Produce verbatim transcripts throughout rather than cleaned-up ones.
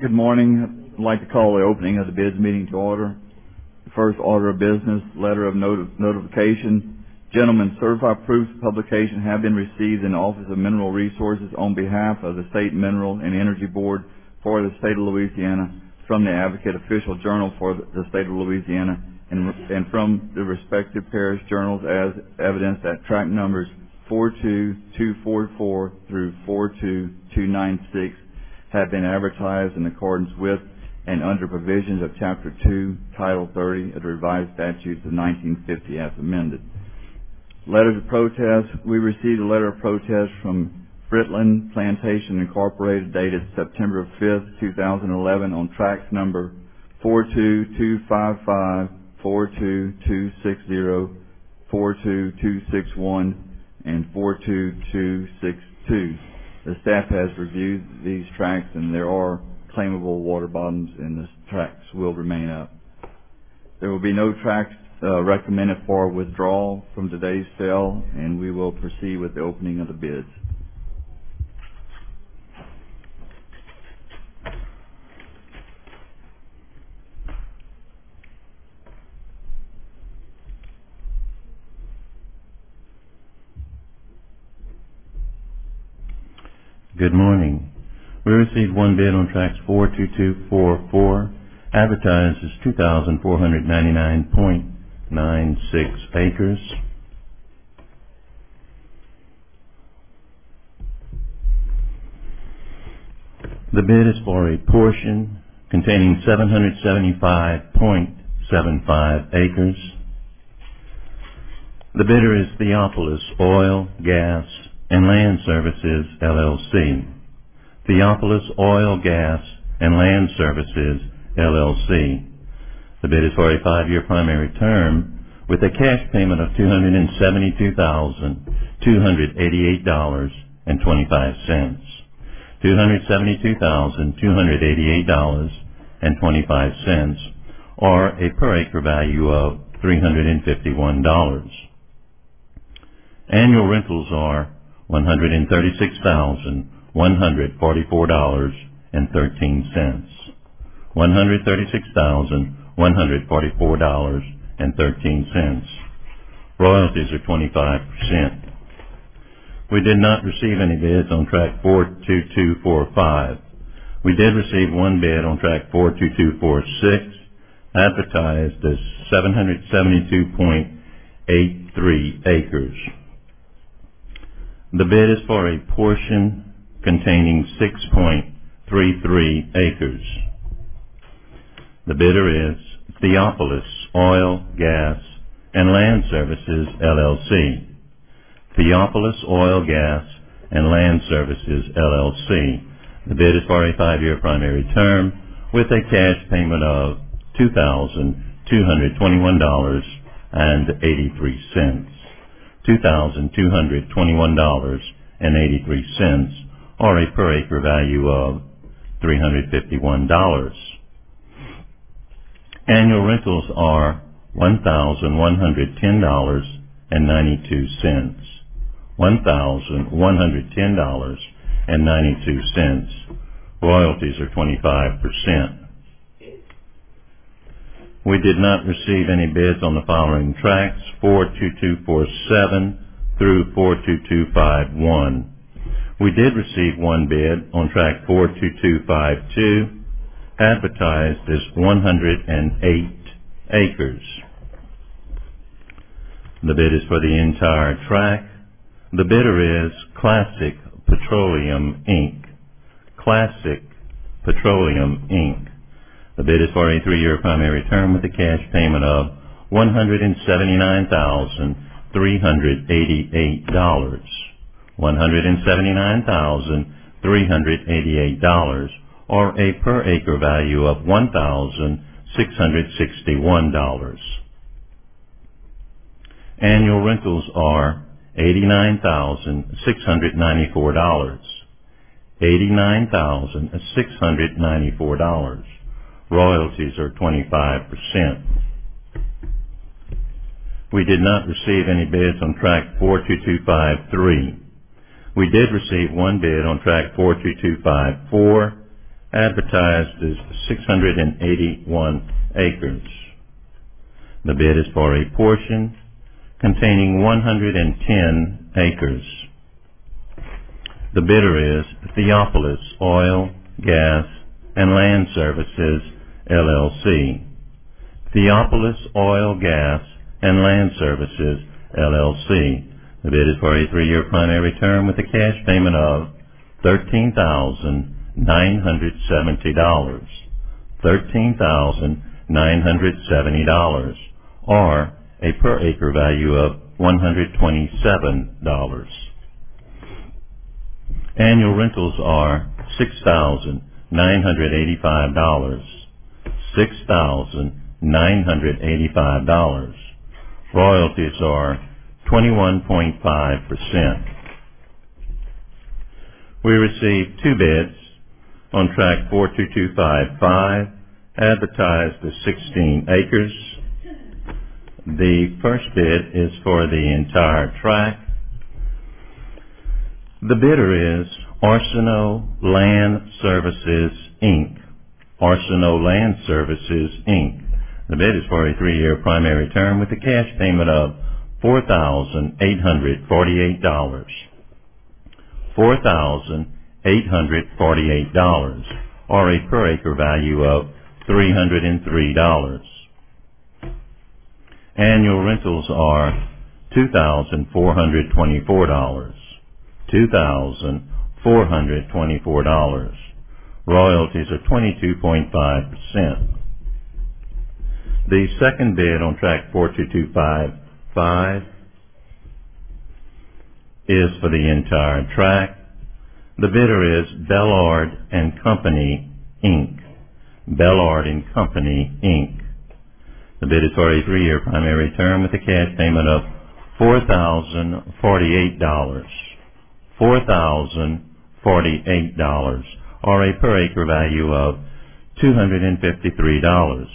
Good morning. I'd like to call the opening of the bids meeting to order. The first order of business, letter of noti notification. Gentlemen, certified proofs of publication have been received in the Office of Mineral Resources on behalf of the State Mineral and Energy Board for the State of Louisiana, from the Advocate Official Journal for the State of Louisiana, and, and from the respective parish journals as evidence that track numbers four two two four four through four two two nine six have been advertised in accordance with and under provisions of Chapter two, Title thirty of the Revised Statutes of nineteen fifty as amended. Letters of protest. We received a letter of protest from Fritland Plantation Incorporated dated September fifth, two thousand eleven on tracks number four two two five five, four two two six zero, four two two six one, and four two two six two. The staff has reviewed these tracks, and there are claimable water bottoms, and the tracks will remain up. There will be no tracks uh, recommended for withdrawal from today's sale, and we will proceed with the opening of the bids. Good morning. We received one bid on tracks four two two four four, advertised as two thousand four hundred ninety-nine point nine six acres. The bid is for a portion containing seven hundred seventy-five point seven five acres. The bidder is Theopolis Oil, Gas, and Land Services, L L C. Theopolis Oil, Gas, and Land Services, L L C. The bid is for a five-year primary term with a cash payment of two hundred seventy-two thousand two hundred eighty-eight dollars and twenty-five cents. two hundred seventy-two thousand two hundred eighty-eight dollars and twenty-five cents, or a per acre value of three hundred fifty-one dollars. Annual rentals are one hundred thirty-six thousand one hundred forty-four dollars and thirteen cents. one hundred thirty-six thousand one hundred forty-four dollars and thirteen cents. Royalties are twenty-five percent. We did not receive any bids on track four two two four five. We did receive one bid on track four two two four six, advertised as seven hundred seventy-two point eight three acres. The bid is for a portion containing six point three three acres. The bidder is Theopolis Oil, Gas, and Land Services, L L C. Theopolis Oil, Gas, and Land Services, L L C. The bid is for a five-year primary term with a cash payment of two thousand two hundred twenty-one dollars and eighty-three cents. two thousand two hundred twenty-one dollars and eighty-three cents, or a per acre value of three hundred fifty-one dollars. Annual rentals are one thousand one hundred ten dollars and ninety-two cents. one thousand one hundred ten dollars and ninety-two cents. Royalties are twenty-five percent. We did not receive any bids on the following tracks: four two two four seven through four two two five one. We did receive one bid on track four two two five two, advertised as one hundred eight acres. The bid is for the entire track. The bidder is Classic Petroleum, Incorporated. Classic Petroleum, Incorporated. The bid is for a three-year primary term with a cash payment of one hundred seventy-nine thousand three hundred eighty-eight dollars. one hundred seventy-nine thousand three hundred eighty-eight dollars, or a per acre value of one thousand six hundred sixty-one dollars. Annual rentals are eighty-nine thousand six hundred ninety-four dollars. eighty-nine thousand six hundred ninety-four dollars. Royalties are twenty-five percent. We did not receive any bids on track four two two five three. We did receive one bid on track four two two five four, advertised as six hundred eighty-one acres. The bid is for a portion containing one hundred ten acres. The bidder is Theopolis Oil, Gas, and Land Services, L L C. Theopolis Oil, Gas, and Land Services, L L C. The bid is for a three-year primary term with a cash payment of thirteen thousand nine hundred seventy dollars. thirteen thousand nine hundred seventy dollars, or a per acre value of one hundred twenty-seven dollars. Annual rentals are six thousand nine hundred eighty-five dollars. six thousand nine hundred eighty-five dollars. Royalties are twenty-one point five percent. We received two bids on tract four two two five five, advertised as sixteen acres. The first bid is for the entire tract. The bidder is Arsenault Land Services, Incorporated. Arsenault Land Services, Incorporated. The bid is for a three-year primary term with a cash payment of four thousand eight hundred forty-eight dollars. four thousand eight hundred forty-eight dollars, or a per acre value of three hundred three dollars. Annual rentals are two thousand four hundred twenty-four dollars. two thousand four hundred twenty-four dollars. Royalties are twenty-two point five percent. The second bid on tract four two two five five is for the entire tract. The bidder is Bellard and Company, Incorporated. Bellard and Company, Incorporated. The bid is for a three-year primary term with a cash payment of four thousand forty-eight dollars. four thousand forty-eight dollars, or a per acre value of two hundred fifty-three dollars.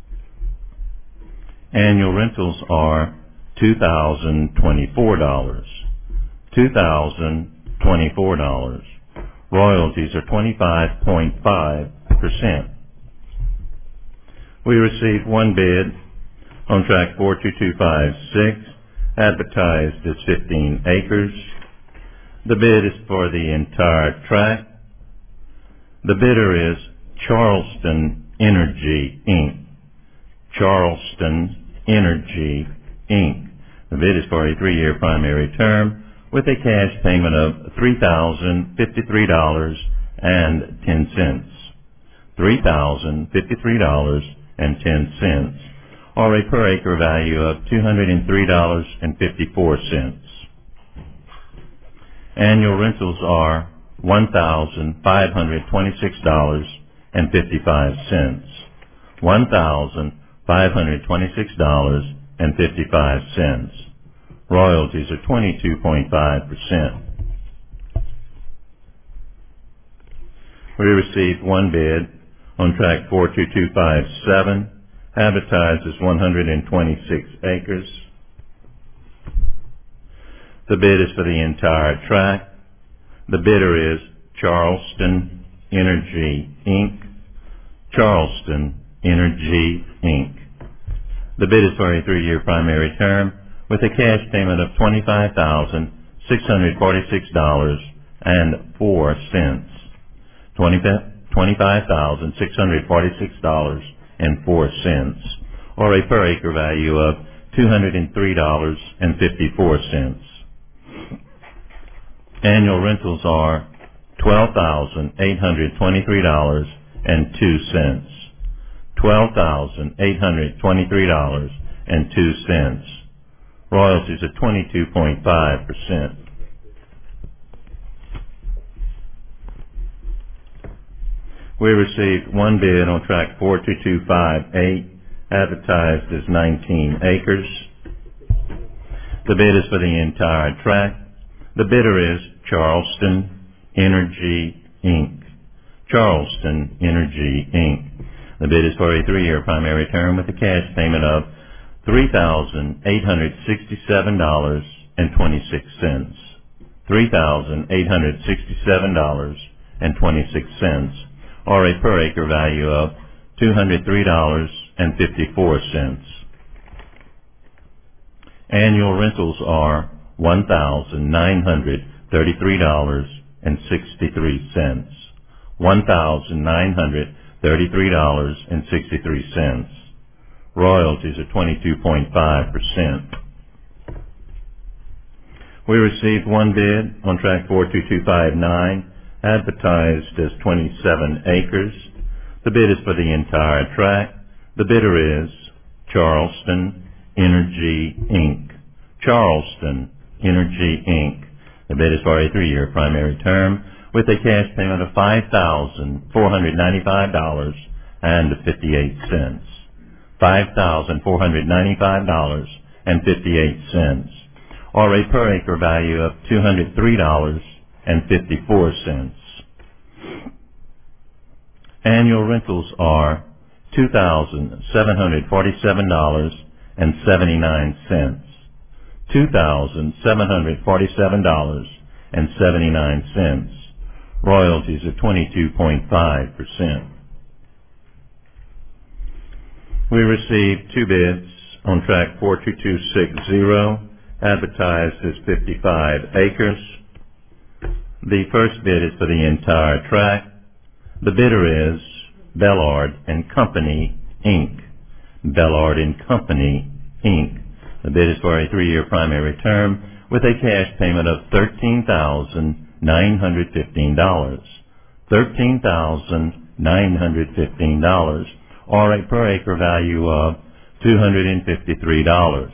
Annual rentals are two thousand twenty-four dollars. two thousand twenty-four dollars. Royalties are twenty-five point five percent. We received one bid on tract four two two five six, advertised as fifteen acres. The bid is for the entire tract. The bidder is Charleston Energy, Incorporated. Charleston Energy, Incorporated. The bid is for a three-year primary term with a cash payment of three thousand fifty-three dollars and ten cents. three thousand fifty-three dollars and ten cents, or a per acre value of two hundred three dollars and fifty-four cents. Annual rentals are one thousand five hundred twenty-six dollars and fifty-five cents. one thousand five hundred twenty-six dollars and fifty-five cents. Royalties are twenty-two point five percent. We received one bid on tract four two two five seven, advertised as one hundred twenty-six acres. The bid is for the entire tract. The bidder is Charleston Energy, Incorporated. Charleston Energy, Incorporated. The bid is for a three-year primary term with a cash payment of twenty-five thousand six hundred forty-six dollars and four cents. twenty-five thousand six hundred forty-six dollars and four cents, or a per acre value of two hundred three dollars and fifty-four cents. Annual rentals are twelve thousand eight hundred twenty-three dollars and two cents. twelve thousand eight hundred twenty-three dollars and two cents. Royalties are twenty-two point five percent. We received one bid on tract four two two five eight, advertised as nineteen acres. The bid is for the entire tract. The bidder is Charleston Energy, Incorporated. Charleston Energy, Incorporated. The bid is for a three-year primary term with a cash payment of three thousand eight hundred sixty-seven dollars and twenty-six cents. three thousand eight hundred sixty-seven dollars and twenty-six cents, or a per acre value of two hundred three dollars and fifty-four cents. Annual rentals are one thousand nine hundred thirty-three dollars and sixty-three cents. one thousand nine hundred thirty-three dollars and sixty-three cents. Royalties are twenty-two point five percent. We received one bid on tract four two two five nine, advertised as twenty-seven acres. The bid is for the entire tract. The bidder is Charleston Energy, Incorporated. Charleston Energy, Incorporated. The bid is for a three-year primary term with a cash payment of five thousand four hundred ninety-five dollars and fifty-eight cents. five thousand four hundred ninety-five dollars and fifty-eight cents, or a per acre value of two hundred three dollars and fifty-four cents. Annual rentals are two thousand seven hundred forty-seven dollars and seventy-nine cents. two thousand seven hundred forty-seven dollars and seventy-nine cents. Royalties are twenty-two point five percent. We received two bids on tract four two two six zero, advertised as fifty-five acres. The first bid is for the entire tract. The bidder is Bellard and Company, Incorporated. Bellard and Company, Incorporated. The bid is for a three-year primary term with a cash payment of thirteen thousand nine hundred fifteen dollars. thirteen thousand nine hundred fifteen dollars, or a per acre value of two hundred fifty-three dollars.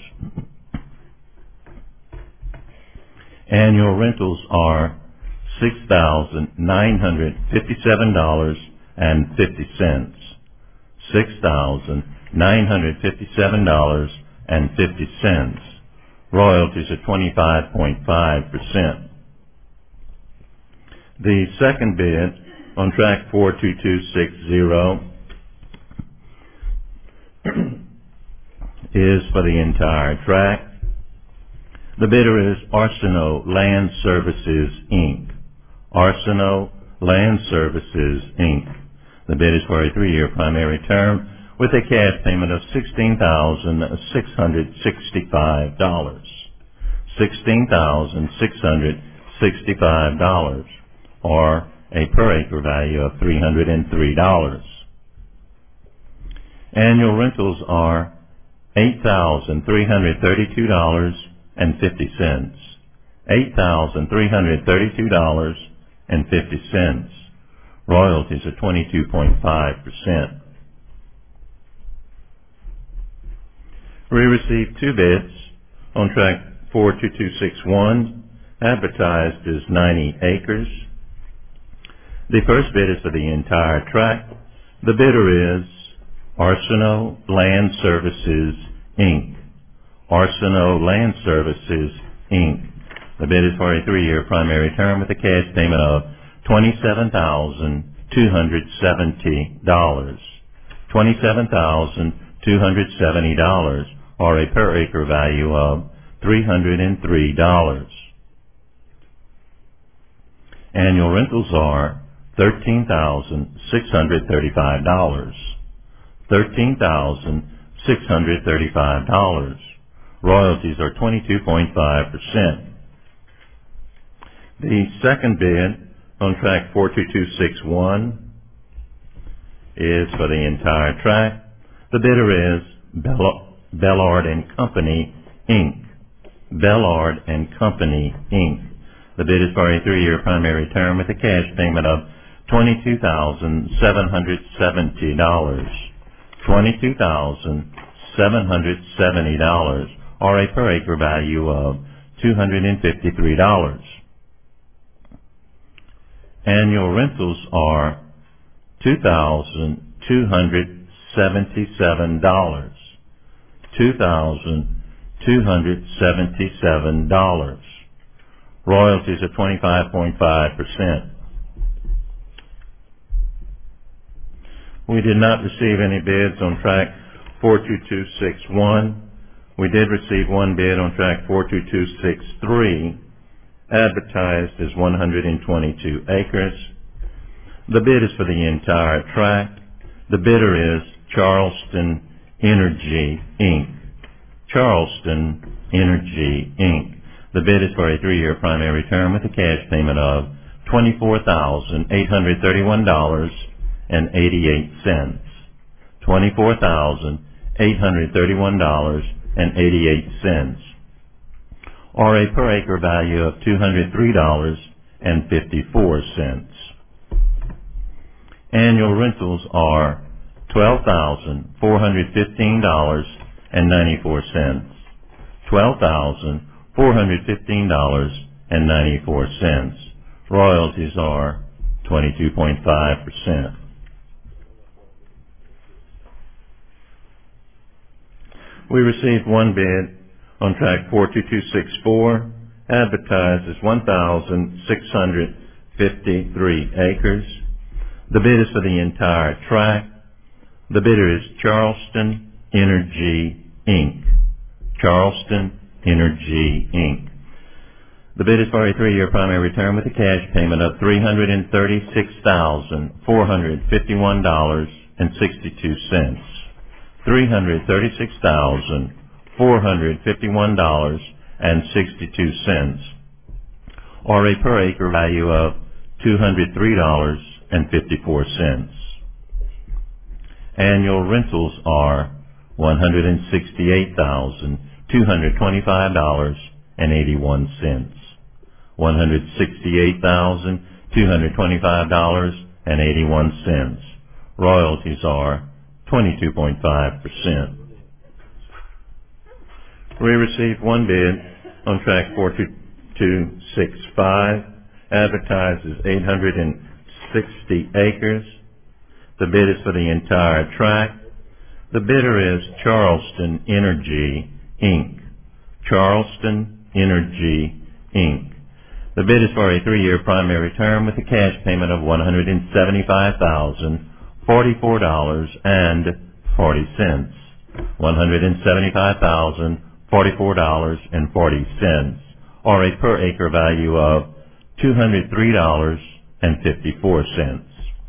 Annual rentals are six thousand nine hundred fifty-seven dollars and fifty cents. six thousand nine hundred fifty-seven dollars and fifty cents. Royalties are twenty-five point five percent. The second bid on tract four two two six zero is for the entire tract. The bidder is Arsenault Land Services, Incorporated. Arsenault Land Services, Incorporated. The bid is for a three-year primary term with a cash payment of sixteen thousand six hundred sixty-five dollars. sixteen thousand six hundred sixty-five dollars, or a per acre value of three hundred three dollars. Annual rentals are eight thousand three hundred thirty-two dollars and fifty cents. eight thousand three hundred thirty-two dollars and fifty cents. Royalties are twenty-two point five percent. We received two bids on tract four two two six one, advertised as ninety acres. The first bid is for the entire tract. The bidder is Arsenault Land Services, Incorporated. Arsenault Land Services, Incorporated. The bid is for a three-year primary term with a cash payment of twenty-seven thousand two hundred seventy dollars. twenty-seven thousand two hundred seventy dollars, or a per acre value of three hundred three dollars. Annual rentals are thirteen thousand six hundred thirty-five dollars. thirteen thousand six hundred thirty-five dollars. Royalties are twenty-two point five percent. The second bid on tract four two two six one is for the entire tract. The bidder is Bell- Bellard and Company, Incorporated. Bellard and Company, Incorporated. The bid is for a three-year primary term with a cash payment of twenty-two thousand seven hundred seventy dollars. twenty-two thousand seven hundred seventy dollars, or a per acre value of two hundred fifty-three dollars. Annual rentals are two thousand two hundred seventy-seven dollars. two thousand two hundred seventy-seven dollars. Royalties are twenty-five point five percent. We did not receive any bids on tract four two two six one. We did receive one bid on tract four two two six three, advertised as one hundred twenty-two acres. The bid is for the entire tract. The bidder is Charleston Energy, Incorporated. Charleston Energy, Incorporated. The bid is for a three-year primary term with a cash payment of twenty-four thousand eight hundred thirty-one dollars and eighty-eight cents. twenty-four thousand eight hundred thirty-one dollars and eighty-eight cents, or a per acre value of two hundred three dollars and fifty-four cents. Annual rentals are twelve thousand four hundred fifteen dollars and ninety-four cents. twelve thousand four hundred fifteen dollars and ninety-four cents. Royalties are twenty-two point five percent. We received one bid on tract four two two six four, advertised as one thousand six hundred fifty-three acres. The bid is for the entire tract. The bidder is Charleston Energy, Incorporated. Charleston Energy, Incorporated. The bid is for a three-year primary term with a cash payment of three hundred thirty-six thousand four hundred fifty-one dollars and sixty-two cents. three hundred thirty-six thousand four hundred fifty-one dollars and sixty-two cents, or a per acre value of two hundred three dollars and fifty-four cents. Annual rentals are one hundred sixty-eight thousand two hundred twenty-five dollars and eighty-one cents. one hundred sixty-eight thousand two hundred twenty-five dollars and eighty-one cents. Royalties are twenty-two point five percent. We received one bid on tract four two two six five, advertised as eight hundred sixty acres. The bid is for the entire tract. The bidder is Charleston Energy, Incorporated. Charleston Energy, Incorporated. The bid is for a three-year primary term with a cash payment of one hundred seventy-five thousand forty-four dollars and forty cents. one hundred seventy-five thousand forty-four dollars and forty cents, or a per acre value of two hundred three dollars and fifty-four cents.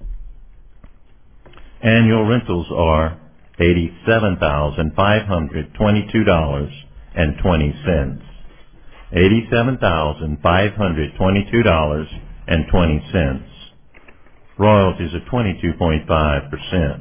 Annual rentals are eighty-seven thousand five hundred twenty-two dollars and twenty cents. eighty-seven thousand five hundred twenty-two dollars and twenty cents. Royalties are twenty-two point five percent.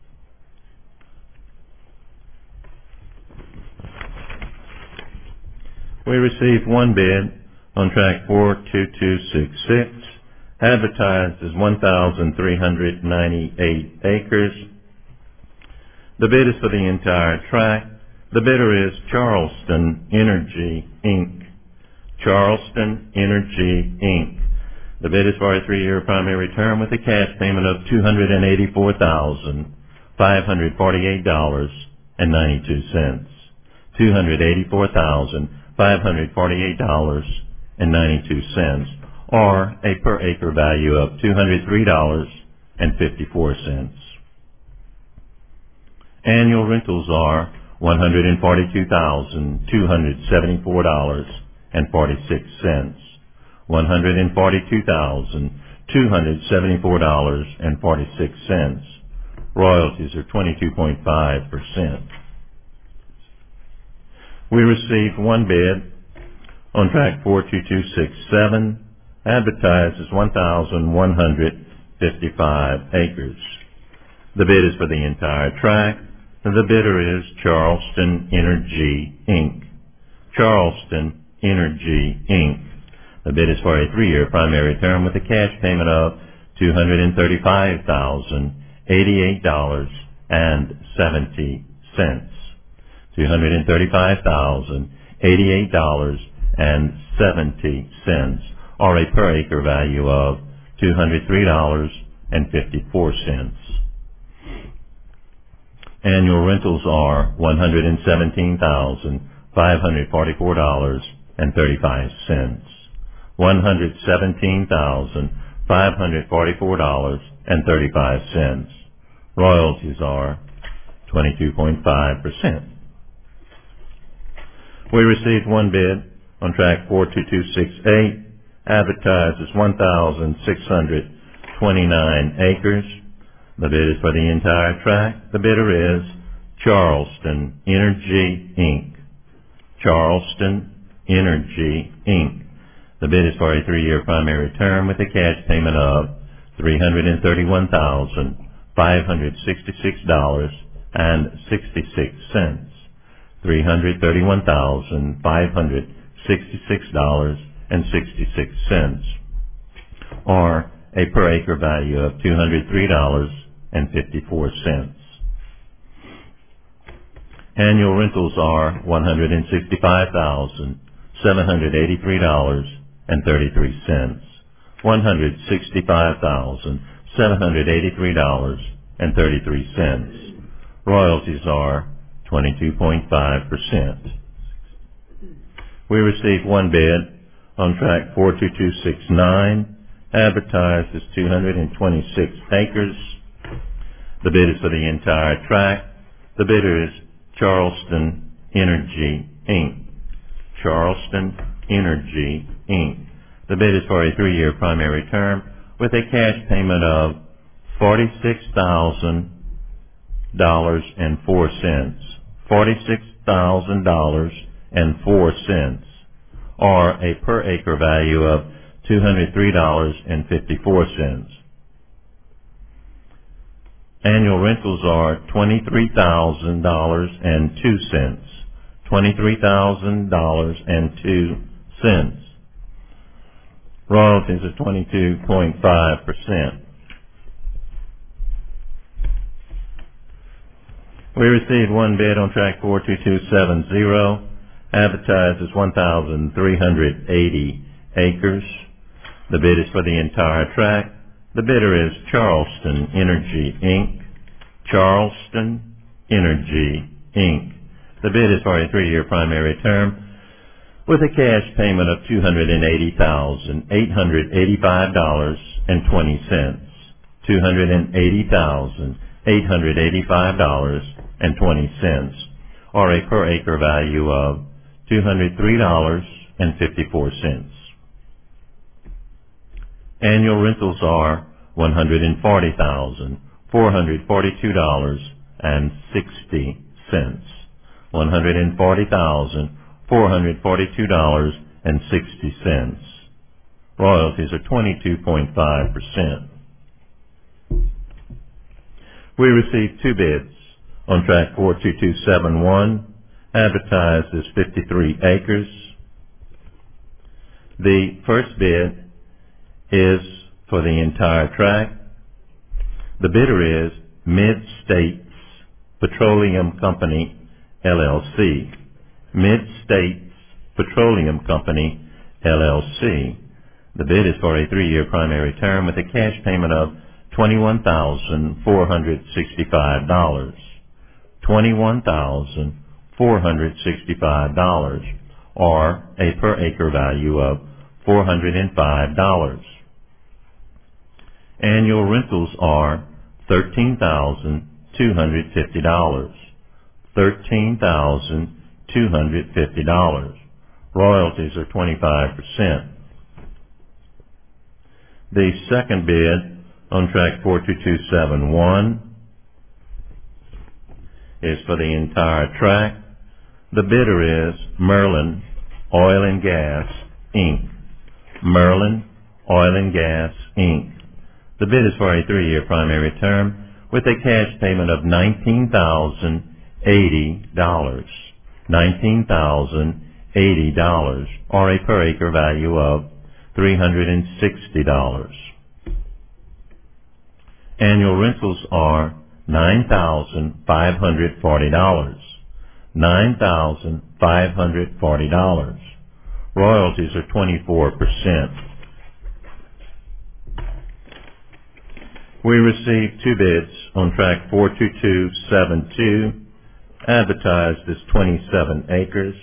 We received one bid on tract four two two six six, advertised as one thousand three hundred ninety-eight acres. The bid is for the entire tract. The bidder is Charleston Energy, Incorporated. Charleston Energy, Incorporated. The bid is for a three-year primary term with a cash payment of two hundred eighty-four thousand five hundred forty-eight dollars and ninety-two cents. two hundred eighty-four thousand five hundred forty-eight dollars and ninety-two cents, or a per acre value of two hundred three dollars and fifty-four cents. Annual rentals are one hundred forty-two thousand two hundred seventy-four dollars and forty-six cents. one hundred forty-two thousand two hundred seventy-four dollars and forty-six cents. Royalties are twenty-two point five percent. We received one bid on tract four two two six seven, advertised as one thousand one hundred fifty-five acres. The bid is for the entire tract. The bidder is Charleston Energy, Incorporated. Charleston Energy, Incorporated. The bid is for a three-year primary term with a cash payment of two hundred thirty-five thousand eighty-eight dollars and seventy cents. two hundred thirty-five thousand eighty-eight dollars and seventy cents, or a per acre value of two hundred three dollars and fifty-four cents. Annual rentals are one hundred seventeen thousand five hundred forty-four dollars and thirty-five cents. one hundred seventeen thousand five hundred forty-four dollars and thirty-five cents. Royalties are twenty-two point five percent. We received one bid on tract four two two six eight, advertised as one thousand six hundred twenty-nine acres. The bid is for the entire tract. The bidder is Charleston Energy, Incorporated. Charleston Energy, Incorporated. The bid is for a three-year primary term with a cash payment of three hundred thirty-one thousand five hundred sixty-six dollars and sixty-six cents. three hundred thirty-one thousand five hundred sixty-six dollars and sixty-six cents, or a per acre value of two hundred three dollars and fifty-four cents. Annual rentals are one hundred sixty-five thousand seven hundred eighty-three dollars and thirty-three cents. one hundred sixty-five thousand seven hundred eighty-three dollars and thirty-three cents. Royalties are twenty-two point five percent. We received one bid on tract four two two six nine, advertised as two hundred twenty-six acres. The bid is for the entire tract. The bidder is Charleston Energy, Incorporated. Charleston Energy, Incorporated. The bid is for a three-year primary term with a cash payment of forty-six thousand dollars and four cents. forty-six thousand dollars and four cents, or a per acre value of two hundred three dollars and fifty-four cents. Annual rentals are twenty-three thousand dollars and two cents. twenty-three thousand dollars and two cents. Royalties are twenty-two point five percent. We received one bid on tract four two two seven zero, advertised as one thousand three hundred eighty acres. The bid is for the entire tract. The bidder is Charleston Energy, Incorporated. Charleston Energy, Incorporated. The bid is for a three-year primary term with a cash payment of two hundred eighty thousand eight hundred eighty-five dollars and twenty cents. two hundred eighty thousand eight hundred eighty-five dollars and twenty cents, or a per acre value of two hundred three dollars and fifty-four cents. Annual rentals are one hundred forty thousand four hundred forty-two dollars and sixty cents. one hundred forty thousand four hundred forty-two dollars and sixty cents. Royalties are twenty-two point five percent. We received two bids on tract four two two seven one, advertised as fifty-three acres. The first bid is for the entire tract. The bidder is Mid-States Petroleum Company, L L C. Mid-States Petroleum Company, L L C. The bid is for a three-year primary term with a cash payment of twenty-one thousand four hundred sixty-five dollars. twenty-one thousand four hundred sixty-five dollars, or a per acre value of four hundred five dollars. Annual rentals are thirteen thousand two hundred fifty dollars. thirteen thousand two hundred fifty dollars. Royalties are twenty-five percent. The second bid on tract four two two seven one is for the entire tract. The bidder is Merlin Oil and Gas, Incorporated. Merlin Oil and Gas, Incorporated. The bid is for a three-year primary term with a cash payment of nineteen thousand eighty dollars. nineteen thousand eighty dollars, or a per acre value of three hundred sixty dollars. Annual rentals are nine thousand five hundred forty dollars. nine thousand five hundred forty dollars. Royalties are twenty-four percent. We received two bids on tract four two two seven two, advertised as twenty-seven acres.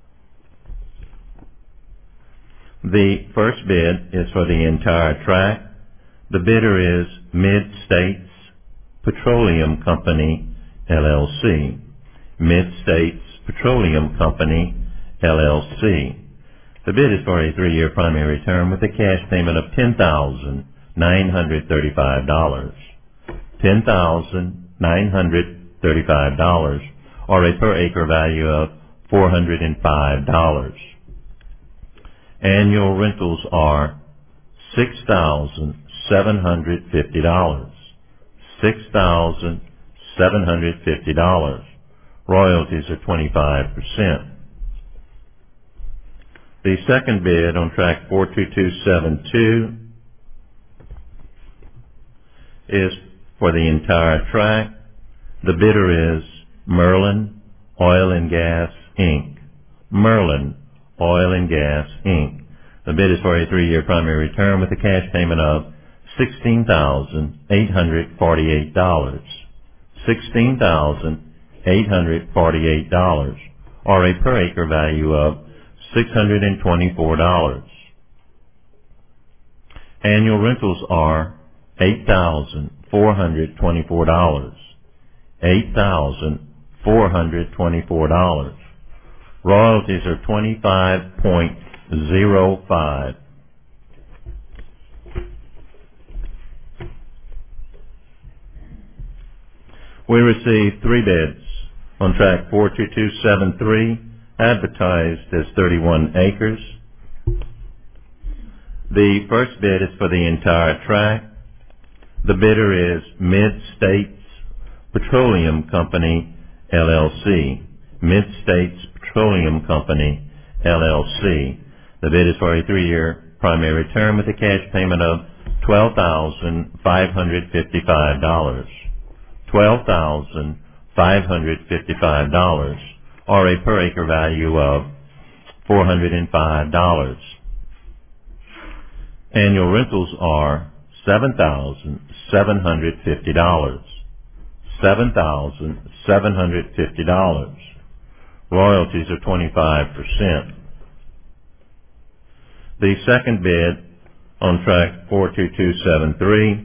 The first bid is for the entire tract. The bidder is Mid-States Petroleum Company, L L C. Mid-States Petroleum Company, L L C. The bid is for a three-year primary term with a cash payment of ten thousand nine hundred thirty-five dollars. ten thousand nine hundred thirty-five dollars, or a per acre value of four hundred five dollars. Annual rentals are six thousand seven hundred fifty dollars. six thousand seven hundred fifty dollars. Royalties are twenty-five percent. The second bid on track four two two seven two is for the entire tract. The bidder is Merlin Oil and Gas, Incorporated. Merlin Oil and Gas, Incorporated. The bid is for a three-year primary term with a cash payment of sixteen thousand eight hundred forty-eight dollars. sixteen thousand eight hundred forty-eight dollars, or a per acre value of six hundred twenty-four dollars. Annual rentals are eight thousand four hundred twenty-four dollars. eight thousand four hundred twenty-four dollars. Royalties are twenty-five point zero five. We received three bids on track four two two seven three, advertised as thirty-one acres. The first bid is for the entire tract. The bidder is Mid-States Petroleum Company, L L C. Mid-States Petroleum Company, L L C. The bid is for a three-year primary term with a cash payment of twelve thousand five hundred fifty-five dollars. twelve thousand five hundred fifty-five dollars, or a per acre value of four hundred five dollars. Annual rentals are seven thousand seven hundred fifty dollars. seven thousand seven hundred fifty dollars. Royalties are twenty-five percent. The second bid on track four two two seven three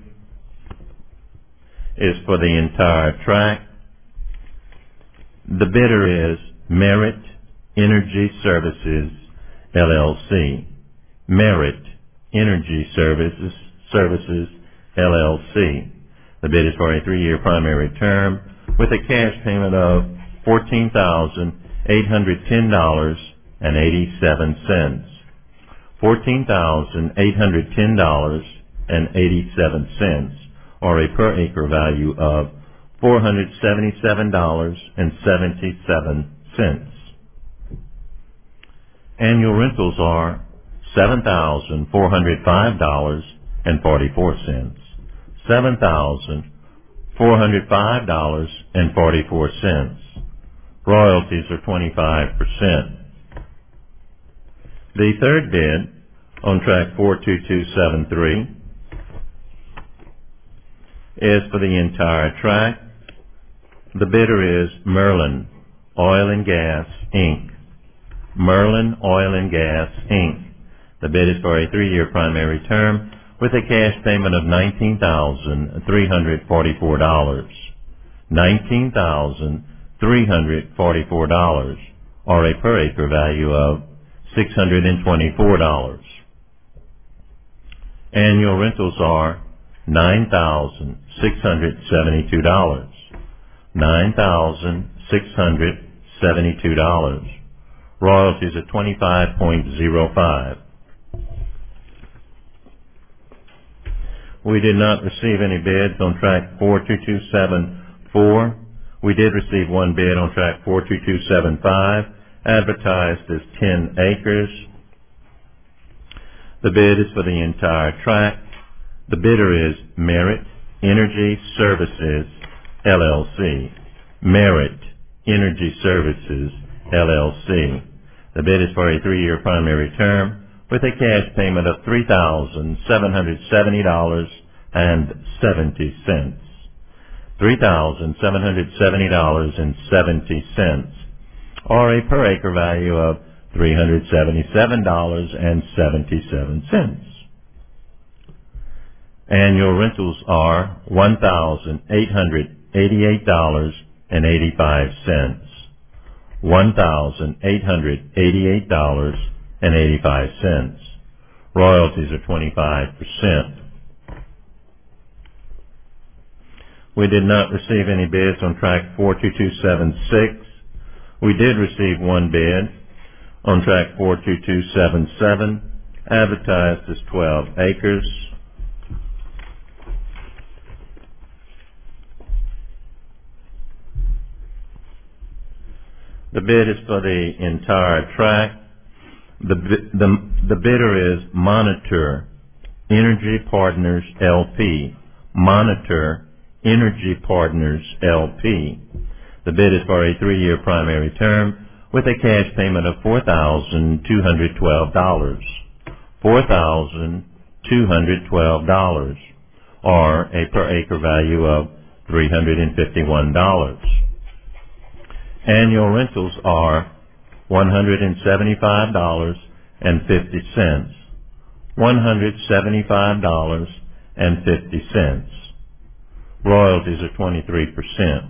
is for the entire tract. The bidder is Merit Energy Services, L L C. Merit Energy Services, Services, L L C. The bid is for a three-year primary term with a cash payment of fourteen thousand eight hundred ten dollars and eighty-seven cents. fourteen thousand eight hundred ten dollars and eighty-seven cents, or a per acre value of four hundred seventy-seven dollars and seventy-seven cents. Annual rentals are seven thousand four hundred five dollars and forty-four cents. seven thousand four hundred five dollars and forty-four cents. Royalties are twenty-five percent. The third bid on track four two two seven three is for the entire tract. The bidder is Merlin Oil and Gas, Incorporated. Merlin Oil and Gas, Incorporated. The bid is for a three-year primary term with a cash payment of nineteen thousand three hundred forty-four dollars. nineteen thousand three hundred forty-four dollars, or a per acre value of six hundred twenty-four dollars. Annual rentals are nine thousand six hundred seventy-two dollars. nine thousand six hundred seventy-two dollars. Royalties are twenty-five point zero five. We did not receive any bids on track four two two seven four. We did receive one bid on track four two two seven five, advertised as ten acres. The bid is for the entire tract. The bidder is Merit Energy Services, L L C. Merit Energy Services, L L C. The bid is for a three-year primary term with a cash payment of three thousand seven hundred seventy dollars and seventy cents. three thousand seven hundred seventy dollars and seventy cents, or a per acre value of three hundred seventy-seven dollars and seventy-seven cents. Annual rentals are one thousand eight hundred eighty-eight dollars and eighty-five cents. one thousand eight hundred eighty-eight dollars and eighty-five cents. Royalties are twenty-five percent. We did not receive any bids on tract four two two seven six. We did receive one bid on tract four two two seven seven, advertised as twelve acres. The bid is for the entire tract. The, the, the bidder is Monitor Energy Partners, L P. Monitor Energy Partners, L P. The bid is for a three-year primary term with a cash payment of four thousand two hundred twelve dollars. four thousand two hundred twelve dollars, or a per acre value of three hundred fifty-one dollars. Annual rentals are one hundred seventy-five dollars and fifty cents. one hundred seventy-five dollars and fifty cents. Royalties are twenty-three percent.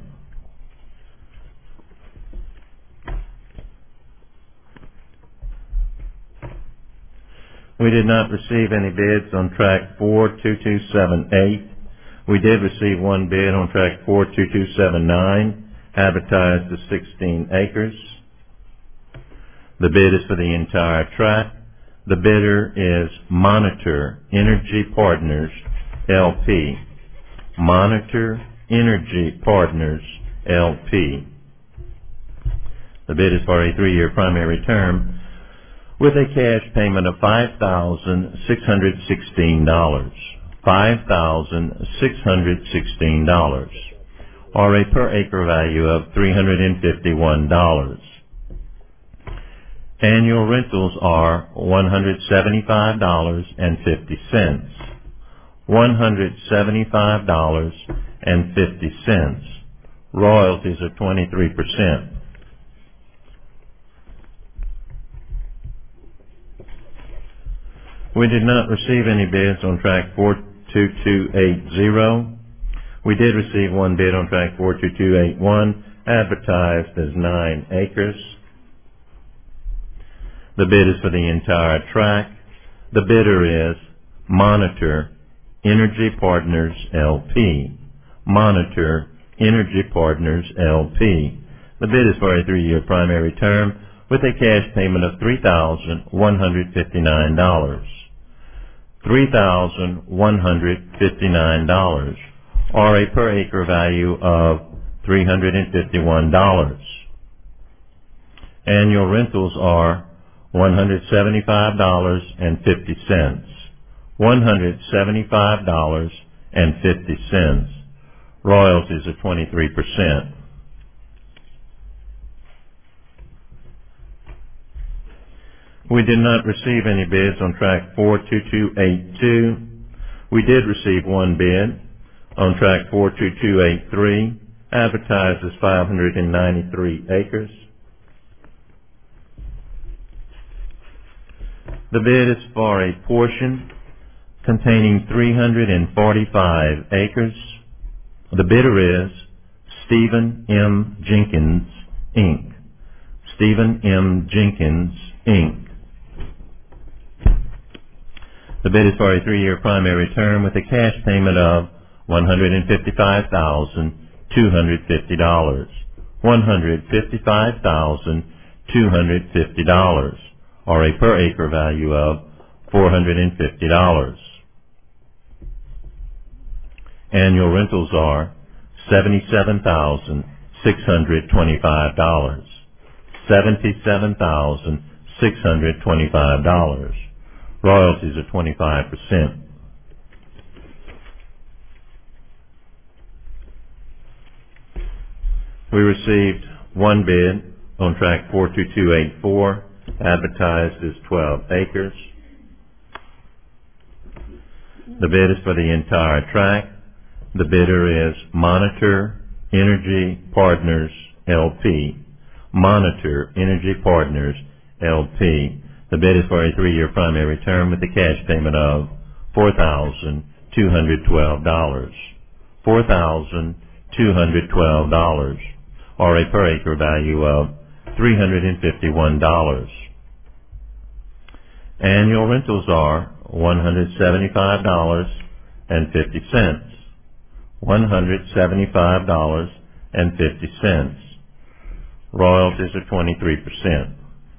We did not receive any bids on tract four two two seven eight. We did receive one bid on tract four two two seven nine, advertised as sixteen acres. The bid is for the entire tract. The bidder is Monitor Energy Partners, L P. Monitor Energy Partners, L P. The bid is for a three-year primary term with a cash payment of five thousand six hundred sixteen dollars. five thousand six hundred sixteen dollars, or a per acre value of three hundred fifty-one dollars. Annual rentals are one hundred seventy-five dollars and fifty cents. one hundred seventy-five dollars and fifty cents. Royalties are twenty-three percent. We did not receive any bids on tract four two two eight zero. We did receive one bid on tract four two two eight one, advertised as nine acres. The bid is for the entire tract. The bidder is Monitor Energy Partners, L P. Monitor Energy Partners, L P. The bid is for a three-year primary term with a cash payment of three thousand one hundred fifty-nine dollars. three thousand one hundred fifty-nine dollars, or a per acre value of three hundred fifty-one dollars. Annual rentals are one hundred seventy-five dollars and fifty cents. one hundred seventy-five dollars and fifty cents. Royalties are twenty-three percent. We did not receive any bids on tract four two two eight two. We did receive one bid on tract four two two eight three, advertised as five hundred ninety-three acres. The bid is for a portion containing three hundred forty-five acres. The bidder is Stephen M. Jenkins, Incorporated. Stephen M. Jenkins, Incorporated. The bid is for a three-year primary term with a cash payment of one hundred fifty-five thousand two hundred fifty dollars. one hundred fifty-five thousand two hundred fifty dollars, or a per acre value of four hundred fifty dollars. Annual rentals are seventy-seven thousand six hundred twenty-five dollars. seventy-seven thousand six hundred twenty-five dollars. Royalties are twenty-five percent. We received one bid on tract four two two eight four, advertised as twelve acres. The bid is for the entire tract. The bidder is Monitor Energy Partners, L P. Monitor Energy Partners, L P. The bid is for a three-year primary term with a cash payment of four thousand two hundred twelve dollars. four thousand two hundred twelve dollars, or a per acre value of three hundred fifty-one dollars. Annual rentals are one hundred seventy-five dollars and fifty cents. one hundred seventy-five dollars and fifty cents. Royalties are twenty-three percent.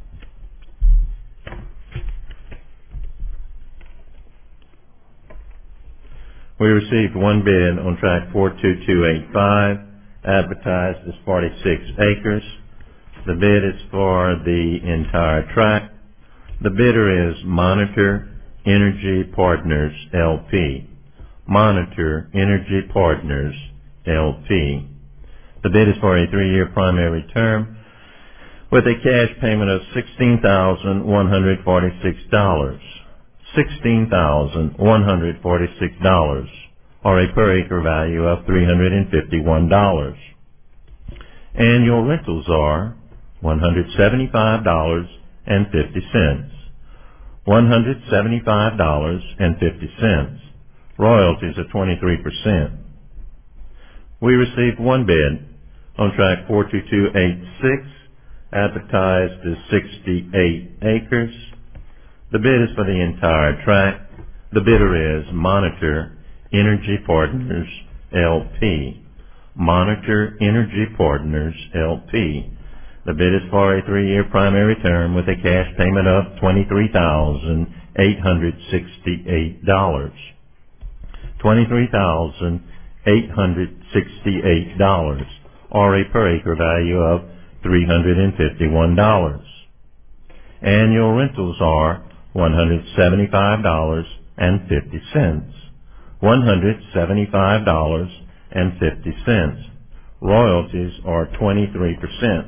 We received one bid on tract four two two eight five, advertised as forty-six acres. The bid is for the entire tract. The bidder is Monitor Energy Partners, L P. Monitor Energy Partners, L P. The bid is for a three-year primary term with a cash payment of sixteen thousand one hundred forty-six dollars. sixteen thousand one hundred forty-six dollars, or a per acre value of three hundred fifty-one dollars. Annual rentals are one hundred seventy-five dollars and fifty cents. one hundred seventy-five dollars and fifty cents. Royalties are twenty-three percent. We received one bid on tract four two two eight six, advertised as sixty-eight acres. The bid is for the entire tract. The bidder is Monitor Energy Partners, L P. Monitor Energy Partners, L P. The bid is for a three-year primary term with a cash payment of twenty-three thousand eight hundred sixty-eight dollars. twenty-three thousand eight hundred sixty-eight dollars, or a per acre value of three hundred fifty-one dollars. Annual rentals are one hundred seventy-five dollars and fifty cents. one hundred seventy-five dollars and fifty cents. Royalties are twenty-three percent.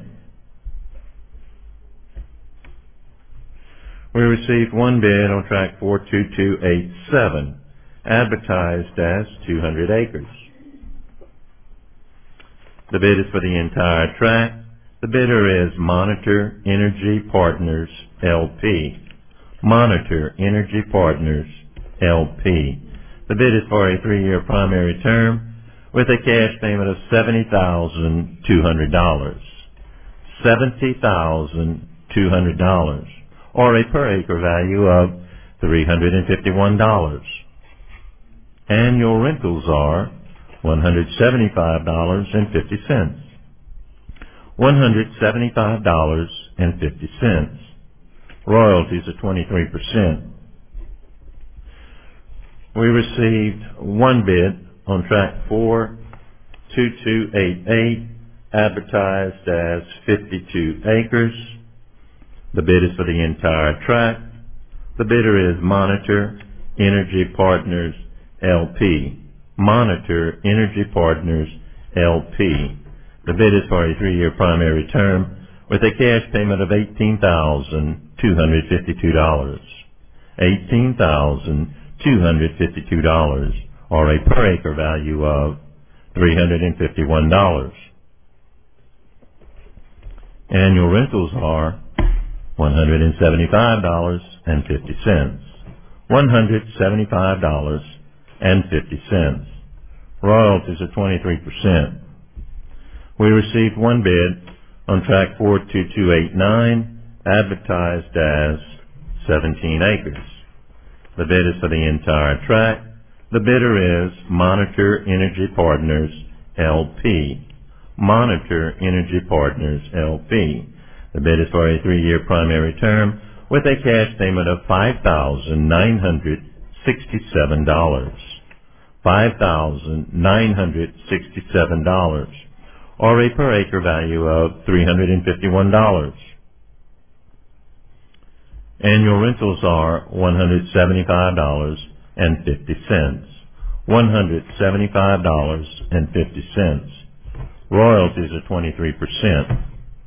We received one bid on tract four two two eight seven, advertised as two hundred acres. The bid is for the entire tract. The bidder is Monitor Energy Partners, L P. Monitor Energy Partners, L P. The bid is for a three-year primary term with a cash payment of seventy thousand two hundred dollars. seventy thousand two hundred dollars, or a per acre value of three hundred fifty-one dollars. Annual rentals are one hundred seventy-five dollars and fifty cents. one hundred seventy-five dollars and fifty cents. Royalties are twenty-three percent. We received one bid on tract four two two eight eight, advertised as fifty-two acres. The bid is for the entire tract. The bidder is Monitor Energy Partners, L P. Monitor Energy Partners, L P. The bid is for a three-year primary term with a cash payment of eighteen thousand two hundred fifty-two dollars. eighteen thousand two hundred fifty-two dollars, or a per acre value of three hundred fifty-one dollars. Annual rentals are one hundred seventy-five dollars and fifty cents. one hundred seventy-five dollars and fifty cents. Royalties are twenty-three percent. We received one bid on tract four two two eight nine, advertised as seventeen acres. The bid is for the entire tract. The bidder is Monitor Energy Partners, L P. Monitor Energy Partners, L P. The bid is for a three-year primary term with a cash payment of five thousand nine hundred sixty-seven dollars. five thousand nine hundred sixty-seven dollars, or a per acre value of three hundred fifty-one dollars. Annual rentals are one hundred seventy-five dollars and fifty cents. one hundred seventy-five dollars and fifty cents. Royalties are twenty-three percent.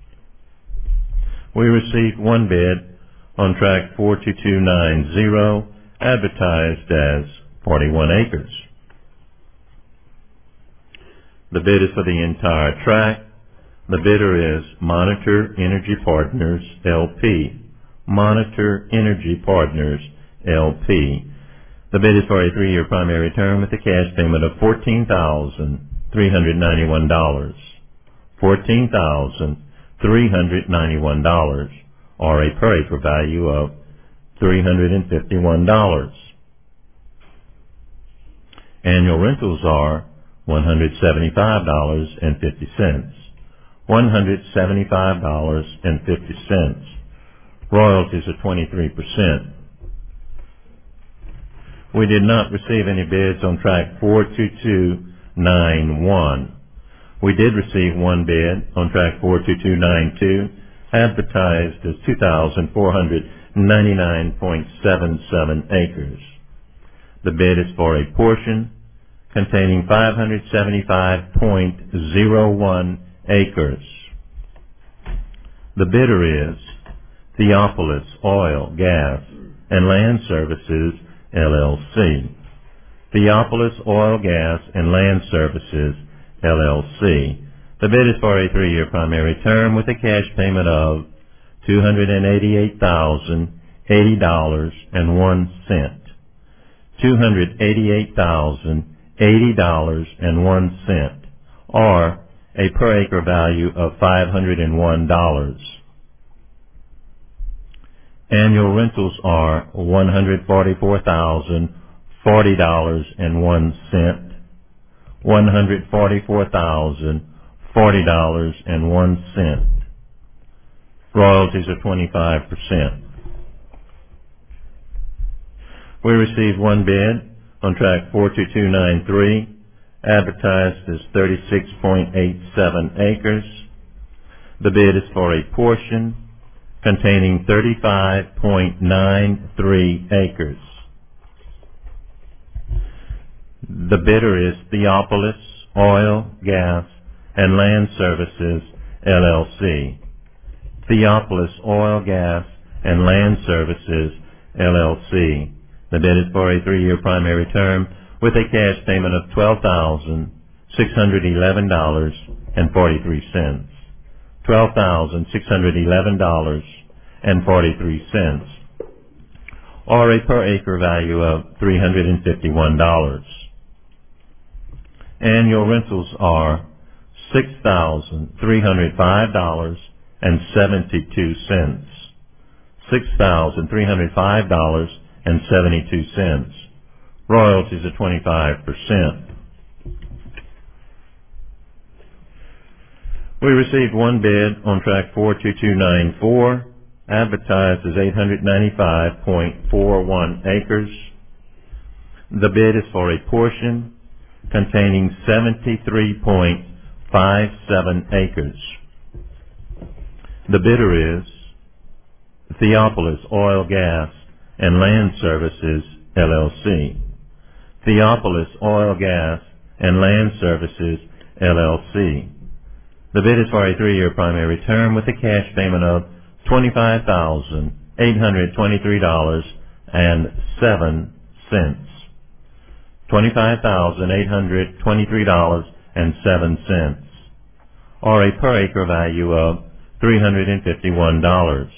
We received one bid on tract four two two nine zero, advertised as forty-one acres. The bid is for the entire tract. The bidder is Monitor Energy Partners, L P. Monitor Energy Partners, L P. The bid is for a three-year primary term with a cash payment of fourteen thousand three hundred ninety-one dollars. fourteen thousand three hundred ninety-one dollars, or a per acre value of three hundred fifty-one dollars. Annual rentals are one hundred seventy-five dollars and fifty cents. one hundred seventy-five dollars and fifty cents. Royalties are twenty-three percent. We did not receive any bids on track four two two nine one. We did receive one bid on track four two two nine two, advertised as two thousand four hundred ninety-nine point seven seven acres. The bid is for a portion containing five hundred seventy-five point zero one acres. The bidder is Theopolis Oil, Gas, and Land Services, L L C. Theopolis Oil, Gas, and Land Services, L L C. The bid is for a three-year primary term with a cash payment of two hundred eighty-eight thousand eighty dollars and one cent. two hundred eighty-eight thousand eighty dollars and one cent, or a per acre value of five hundred one dollars. Annual rentals are one hundred forty-four thousand forty dollars and one cent, one hundred forty-four thousand forty dollars and one cent. Royalties are twenty-five percent. We received one bid on track four two two nine three, advertised as thirty-six point eight seven acres. The bid is for a portion containing thirty-five point nine three acres. The bidder is Theopolis Oil, Gas, and Land Services, L L C. Theopolis Oil, Gas, and Land Services, L L C. The bid is for a three-year primary term with a cash payment of twelve thousand six hundred eleven dollars and forty-three cents. twelve thousand six hundred eleven dollars and forty-three cents, or a per acre value of three hundred fifty-one dollars. Annual rentals are six thousand three hundred five dollars and seventy-two cents. six thousand three hundred five dollars and seventy-two cents. Royalties are twenty-five percent. We received one bid on track four two two nine four, advertised as eight hundred ninety-five point four one acres. The bid is for a portion containing seventy-three point five seven acres. The bidder is Theopolis Oil, Gas, and Land Services, L L C. Theopolis Oil, Gas, and Land Services, L L C. The bid is for a three-year primary term with a cash payment of twenty-five thousand eight hundred twenty-three dollars and seven cents. twenty-five thousand eight hundred twenty-three dollars and seven cents, or a per acre value of three hundred fifty-one dollars.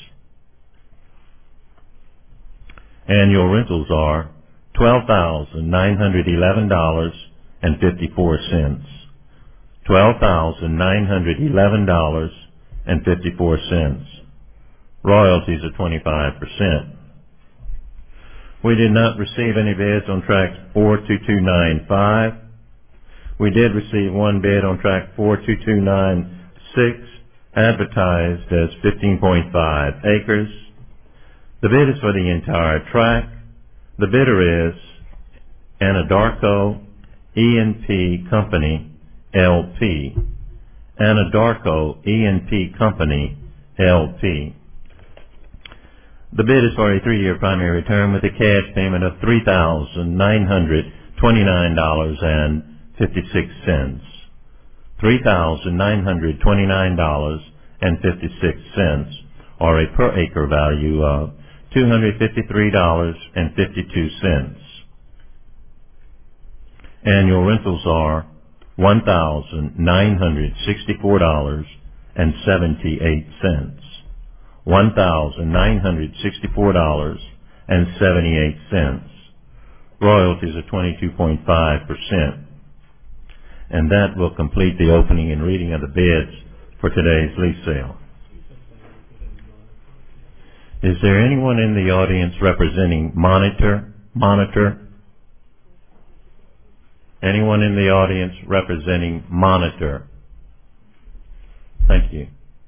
Annual rentals are twelve thousand nine hundred eleven dollars and fifty-four cents. twelve thousand nine hundred eleven dollars and fifty-four cents. Royalties are twenty-five percent. We did not receive any bids on tracks four two two nine five. We did receive one bid on track four two two nine six, advertised as fifteen point five acres. The bid is for the entire tract. The bidder is Anadarko E and P Company, L P. Anadarko E and P Company, L P. The bid is for a three-year primary term with a cash payment of three thousand nine hundred twenty-nine dollars and fifty-six cents. three thousand nine hundred twenty-nine dollars and fifty-six cents, or a per acre value of two hundred fifty-three dollars and fifty-two cents. Annual rentals are one thousand nine hundred sixty-four dollars and seventy-eight cents. one thousand nine hundred sixty-four dollars and seventy-eight cents. Royalties are twenty-two point five percent. And that will complete the opening and reading of the bids for today's lease sale. Is there anyone in the audience representing Monitor? Monitor? Anyone in the audience representing Monitor? Thank you.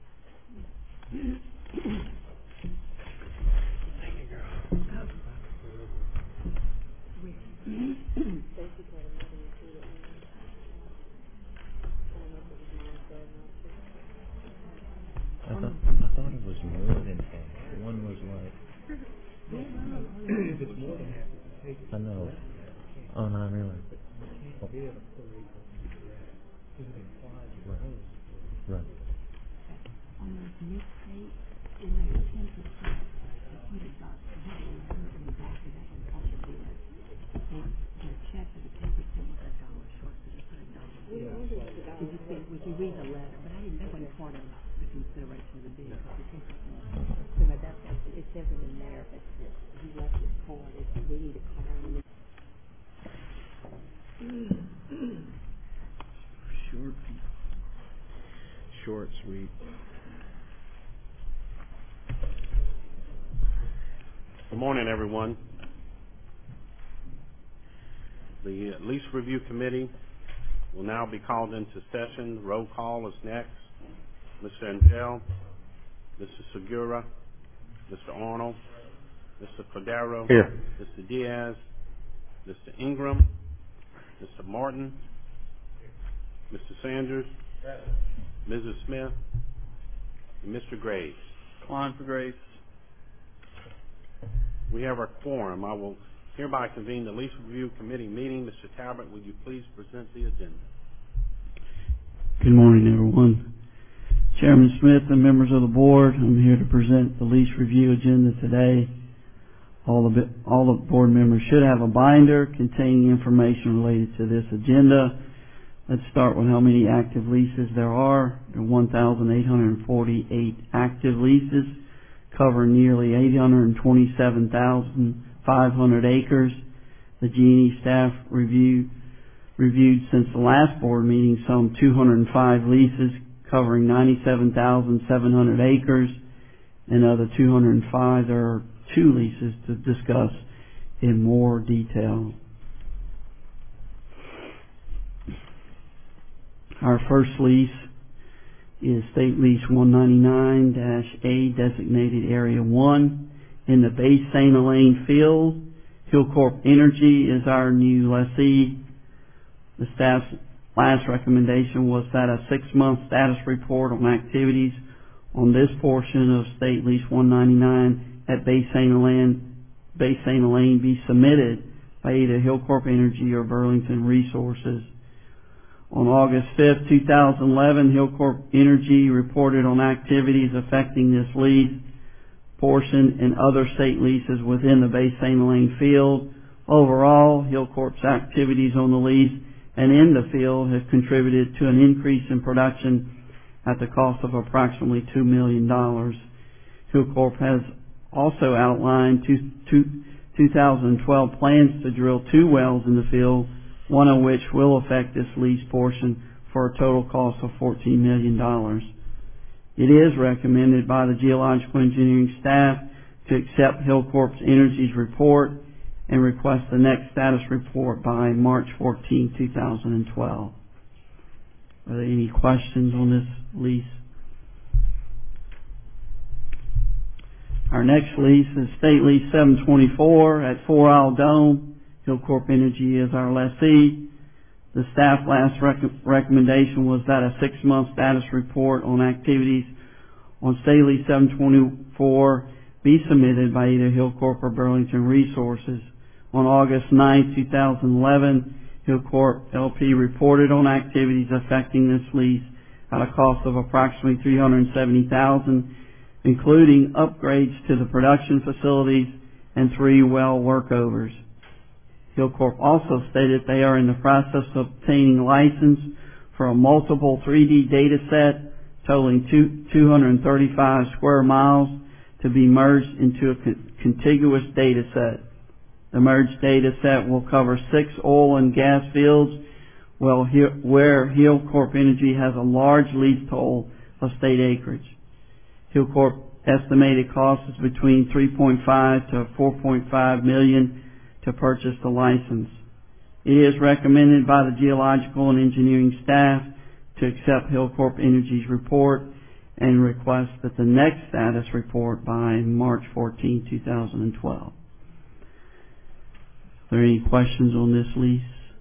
I thought, I thought it was more than half. One was like... It's more than half. I know. Oh, not really. Oh. Right. Right. We can read the letter, but I didn't, that wasn't part of the consideration of the bid. So that's, it's everything there, but he left his card, if we need a card. Short, short, sweet. Good morning, everyone. The Lease Review Committee will now be called into session. Roll call is next. Mister Angel, Mister Segura, Mister Arnold, Mister Cordero, Here. Mister Diaz, Mister Ingram, Mister Martin, Mister Sanders, Missus Smith, and Mister Graves. Klein for Graves. We have our quorum. I will hereby convene the Lease Review Committee meeting. Mister Talbot, would you please present the agenda? Good morning, everyone. Chairman Smith and members of the board, I'm here to present the lease review agenda today. All the, all the board members should have a binder containing information related to this agenda. Let's start with how many active leases there are. There are one thousand eight hundred forty-eight active leases, covering nearly eight hundred twenty-seven thousand five hundred acres. The G and E staff review, reviewed since the last board meeting some two hundred five leases covering ninety-seven thousand seven hundred acres, and of the two hundred five there are two leases to discuss in more detail. Our first lease is State Lease one ninety-nine dash A, designated Area one in the Bay Saint Elaine field. Hillcorp Energy is our new lessee. The staff's last recommendation was that a six-month status report on activities on this portion of State Lease one ninety-nine at Bay Saint Elaine, Bay Saint Elaine be submitted by either Hillcorp Energy or Burlington Resources. On August fifth, two thousand eleven, Hillcorp Energy reported on activities affecting this lease portion and other state leases within the Bay Saint Elaine field. Overall, Hillcorp's activities on the lease and in the field have contributed to an increase in production at the cost of approximately two million dollars. Hillcorp has also outlined two, two, two thousand twelve plans to drill two wells in the field, one of which will affect this lease portion for a total cost of fourteen million dollars. It is recommended by the geological engineering staff to accept Hillcorp Energy's report and request the next status report by March fourteenth, two thousand twelve. Are there any questions on this lease? Our next lease is State Lease seven twenty-four at Four Isle Dome. Hillcorp Energy is our lessee. The staff last rec recommendation was that a six-month status report on activities on State Lease seven twenty-four be submitted by either Hillcorp or Burlington Resources. On August ninth, two thousand eleven, Hillcorp L P reported on activities affecting this lease at a cost of approximately three hundred seventy thousand dollars, including upgrades to the production facilities and three well workovers. Hillcorp also stated they are in the process of obtaining license for a multiple three D data set totaling two, two hundred thirty-five square miles to be merged into a con contiguous data set. The merged data set will cover six oil and gas fields well, he where Hillcorp Energy has a large leasehold of state acreage. Hillcorp estimated cost is between three point five to four point five million to purchase the license. It is recommended by the geological and engineering staff to accept Hillcorp Energy's report and request that the next status report by March fourteenth, two thousand twelve. Are there any questions on this lease?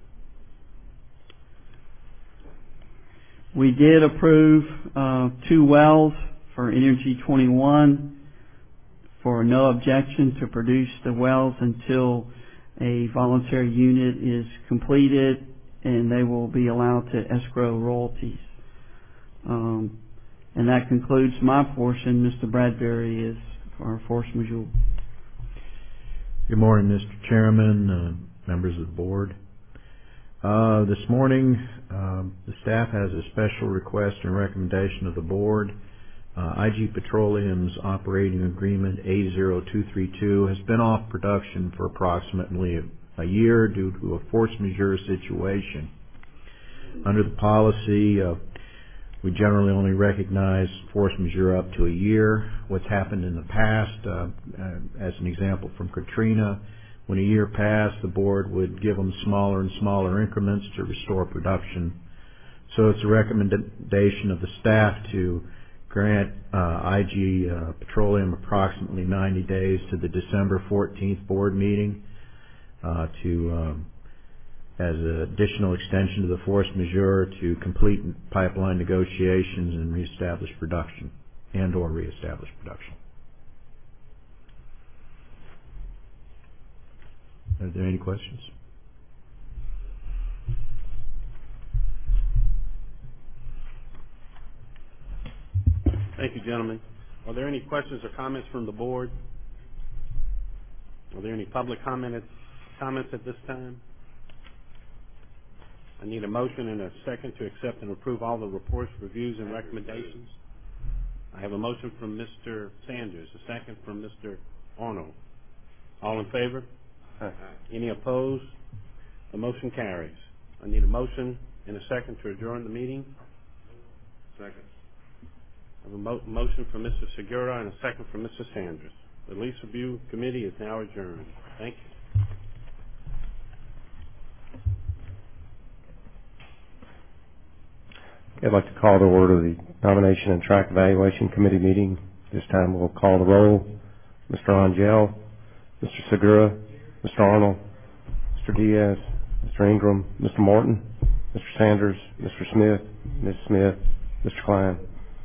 We did approve uh, two wells for Energy twenty-one for no objection to produce the wells until a voluntary unit is completed and they will be allowed to escrow royalties. Um, and that concludes my portion. Mister Bradbury is our force majeure. Good morning, Mister Chairman, uh, members of the board. Uh, this morning, uh, the staff has a special request and recommendation of the board. Uh, I G Petroleum's operating agreement A zero two three two has been off production for approximately a, a year due to a force majeure situation. Under the policy, uh, we generally only recognize force majeure up to a year. What's happened in the past, uh, uh, as an example from Katrina, when a year passed, the board would give them smaller and smaller increments to restore production. So it's a recommendation of the staff to grant uh, I G uh, Petroleum approximately ninety days to the December fourteenth board meeting uh, to, um, as an additional extension to the force majeure, to complete pipeline negotiations and reestablish production and or reestablish production. Are there any questions? Thank you, gentlemen. Are there any questions or comments from the board? Are there any public comment at, comments at this time? I need a motion and a second to accept and approve all the reports, reviews, and recommendations. I have a motion from Mister Sanders, a second from Mister Arnold. All in favor? Aye. Any opposed? The motion carries. I need a motion and a second to adjourn the meeting. Second. I have a mo motion from Mister Segura and a second from Mister Sanders. The Lease Review Committee is now adjourned. Thank you. I'd like to call to order the Nomination and Track Evaluation Committee meeting. This time we'll call the roll. Mister Angel, Mister Segura, Mister Arnold, Mister Diaz, Mister Ingram, Mister Morton, Mister Sanders, Mister Smith, Miz Smith, Mister Klein.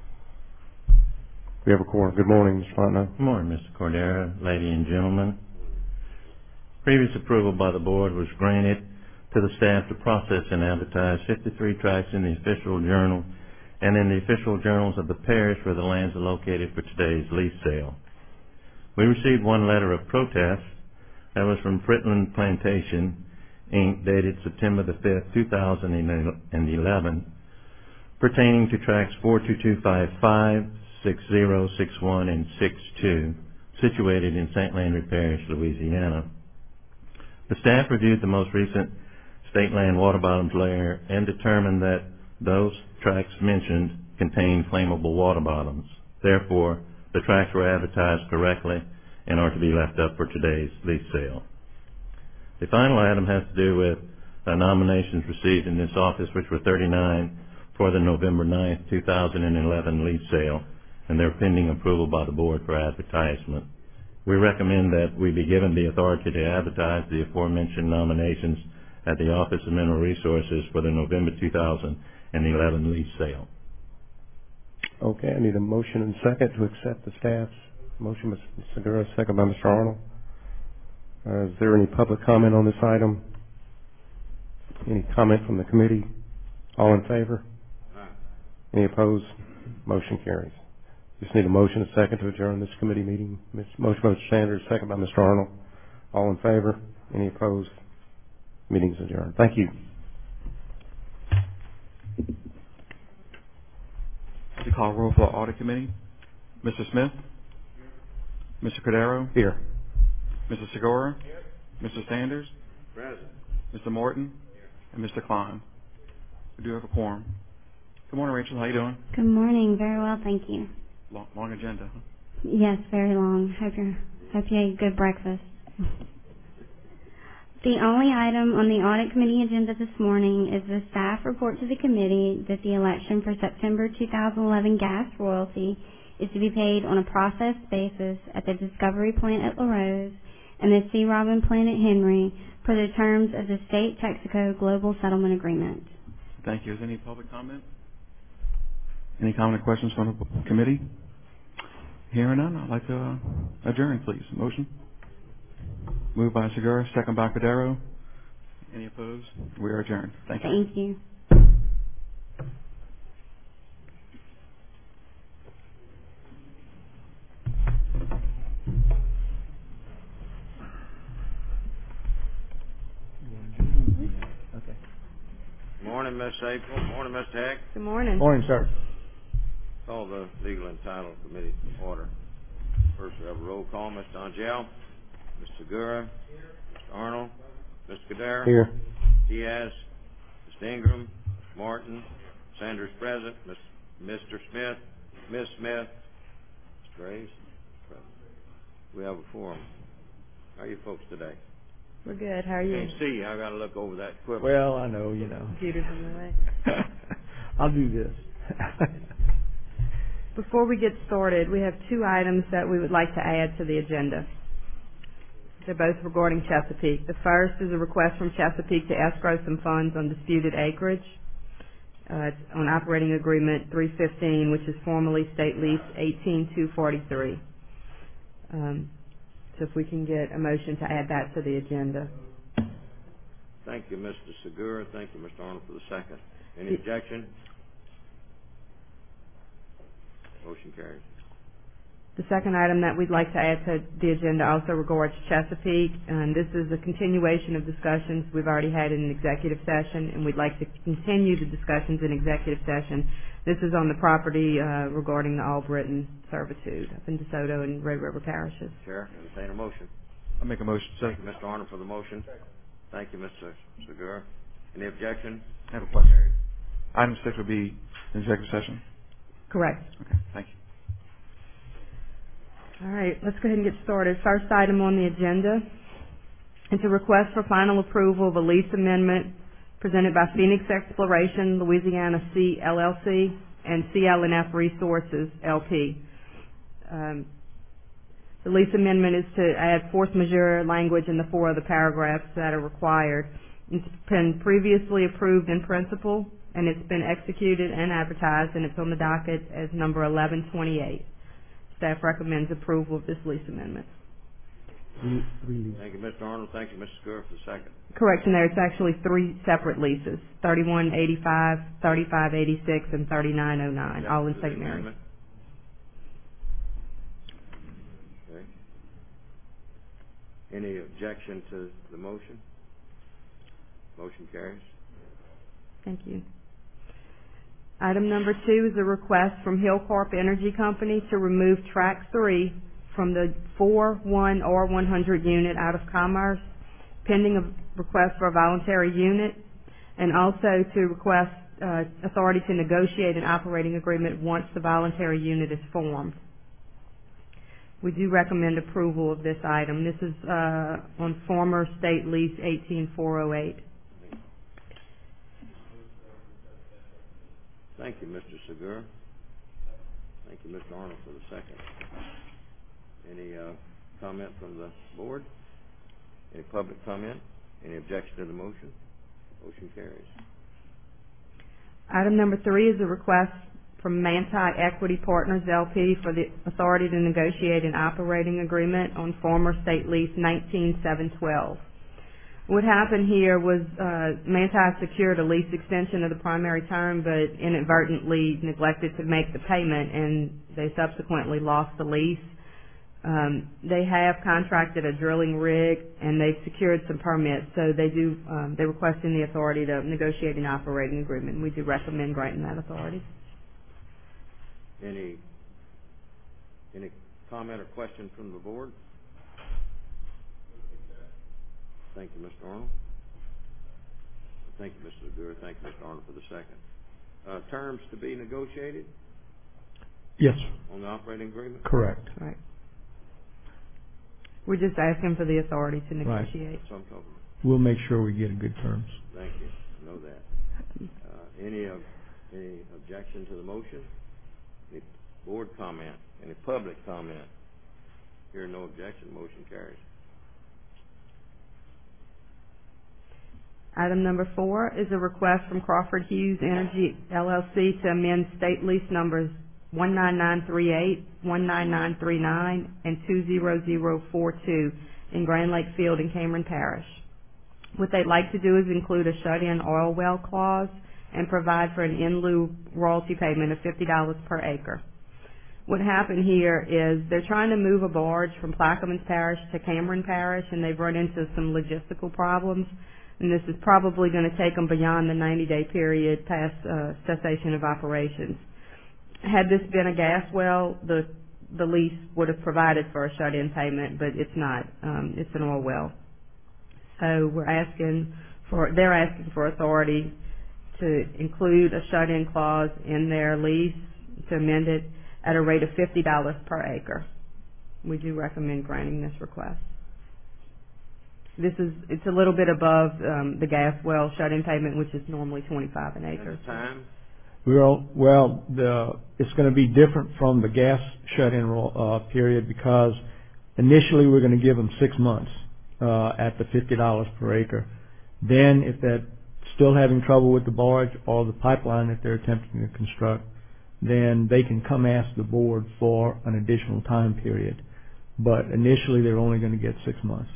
We have a quorum. Good morning, Mister Fontenot. Good morning, Mister Cordero, ladies and gentlemen. Previous approval by the board was granted to the staff to process and advertise fifty-three tracts in the official journal and in the official journals of the parish where the lands are located for today's lease sale. We received one letter of protest that was from Fritland Plantation, Incorporated, dated September the fifth, two thousand eleven, pertaining to tracts four two two five five, six zero six one, and six two, situated in Saint Landry Parish, Louisiana. The staff reviewed the most recent state land water bottoms layer and determined that those tracts mentioned contain flammable water bottoms. Therefore, the tracts were advertised correctly and are to be left up for today's lease sale. The final item has to do with uh, nominations received in this office, which were thirty-nine for the November ninth, two thousand eleven lease sale, and they're pending approval by the board for advertisement. We recommend that we be given the authority to advertise the aforementioned nominations at the Office of Mineral Resources for the November two thousand eleven lease sale. Okay, I need a motion and second to accept the staff's motion. Mister Segura, second by Mister Arnold. Uh, is there any public comment on this item? Any comment from the committee? All in favor? Aye. Any opposed? Motion carries. Just need a motion and second to adjourn this committee meeting. Motion by Mister Sanders, second by Mister Arnold. All in favor? Any opposed? Meeting's adjourned. Thank you. To call roll for the Audit Committee. Mister Smith? Mister Cordero? Here. Mister Segura? Here. Mister Sanders? Present. Mister Morton? Here. And Mister Klein. We do have a quorum. Good morning, Rachel. How you doing? Good morning. Very well, thank you. Long, long agenda. Huh? Yes, very long. Hope you hope you ate good breakfast. The only item on the audit committee agenda this morning is the staff report to the committee that the election for September two thousand eleven gas royalty is to be paid on a processed basis at the Discovery plant at LaRose and the Sea Robin plant at Henry per the terms of the State Texaco Global Settlement Agreement. Thank you. Is there any public comment? Any comment or questions from the committee? Hearing none, I'd like to uh, adjourn, please. Motion? Moved by Segura, second by Cordero. Any opposed? We are adjourned. Thank you. Thank you. Morning, Miss April. Morning, Mister Heck. Good morning. Morning, sir. Call the Legal and Title Committee to order. First, we have a roll call. Mister Angel, Mister Segura, Mister Arnold, Mister Cordero, Here. Diaz, Mister Ingram, Martin, Sanders present, Miss, Mister Smith, Miss Smith, Mister Graves. Present. We have a forum. How are you folks today? We're good. How are you? Can't see. I got to look over that equipment. Well, I know, you know. Computer's in the way. I'll do this. Before we get started, we have two items that we would like to add to the agenda. They're both regarding Chesapeake. The first is a request from Chesapeake to escrow some funds on disputed acreage. Uh, it's on operating agreement three fifteen, which is formerly state lease eighteen two forty-three. Um, so if we can get a motion to add that to the agenda. Thank you, Mister Segura. Thank you, Mister Arnold, for the second. Any objection? Motion carries. The second item that we'd like to add to the agenda also regards Chesapeake, and this is a continuation of discussions we've already had in an executive session, and we'd like to continue the discussions in executive session. This is on the property uh, regarding the Albritton servitude up in DeSoto and Red River parishes. Chair, entertain a motion. I'll make a motion. Thank you, Mister Arnold, for the motion. Thank you, Mister Segura. Any objection? I have a question. Item six would be executive session. Correct. Okay, thank you. All right, let's go ahead and get started. First item on the agenda is a request for final approval of a lease amendment presented by Phoenix Exploration, Louisiana C L L C, and C L N F Resources L P. Um, the lease amendment is to add force majeure language in the four other paragraphs that are required. It's been previously approved in principle, and it's been executed and advertised, and it's on the docket as number eleven twenty-eight. Staff recommends approval of this lease amendment. Thank you, Mister Arnold. Thank you, Mister Segura, for the second. Correction there, it's actually three separate leases, thirty-one eighty-five, thirty-five eighty-six, and thirty-nine oh nine, all in To the Saint Mary. amendment. Okay. Any objection to the motion? Motion carries. Thank you. Item number two is a request from Hillcorp Energy Company to remove track three from the four one R one hundred unit out of Commerce, pending a request for a voluntary unit, and also to request uh, authority to negotiate an operating agreement once the voluntary unit is formed. We do recommend approval of this item. This is uh, on former state lease eighteen four oh eight. Thank you, Mister Segura. Thank you, Mister Arnold, for the second. Any uh, comment from the board? Any public comment? Any objection to the motion? Motion carries. Item number three is a request from Manti Equity Partners L P for the authority to negotiate an operating agreement on former state lease nineteen seven twelve. What happened here was uh, Manti secured a lease extension of the primary term, but inadvertently neglected to make the payment, and they subsequently lost the lease. Um, they have contracted a drilling rig, and they've secured some permits, so they do. Um, they're requesting the authority to negotiate an operating agreement. We do recommend granting that authority. Any any comment or question from the board? Thank you, Mister Arnold. Thank you, Mister Segura. Thank you, Mister Arnold, for the second. Uh, terms to be negotiated Yes, on the operating agreement? correct. Right. We're just asking for the authority to negotiate. That's what I'm talking about. we'll make sure we get a good terms. Thank you. I know that. Uh, any of, any objection to the motion? Any board comment? Any public comment? Hearing no objection, motion carries. Item number four is a request from Crawford Hughes Energy L L C to amend state lease numbers one nine nine three eight, one nine nine three nine, and two zero zero four two in Grand Lake Field in Cameron Parish. What they'd like to do is include a shut-in oil well clause and provide for an in lieu royalty payment of fifty dollars per acre. What happened here is they're trying to move a barge from Plaquemines Parish to Cameron Parish, and they've run into some logistical problems. And this is probably going to take them beyond the ninety-day period past uh, cessation of operations. Had this been a gas well, the the lease would have provided for a shut-in payment, but it's not. Um, it's an oil well. So we're asking for, they're asking for authority to include a shut-in clause in their lease, to amend it at a rate of fifty dollars per acre. We do recommend granting this request. This is, it's a little bit above um, the gas well shut-in payment, which is normally twenty-five an acre. And the time? Well, well, the, it's going to be different from the gas shut-in uh, period, because initially we're going to give them six months uh, at the fifty dollars per acre. Then, if they're still having trouble with the barge or the pipeline that they're attempting to construct, then they can come ask the board for an additional time period. But initially, they're only going to get six months.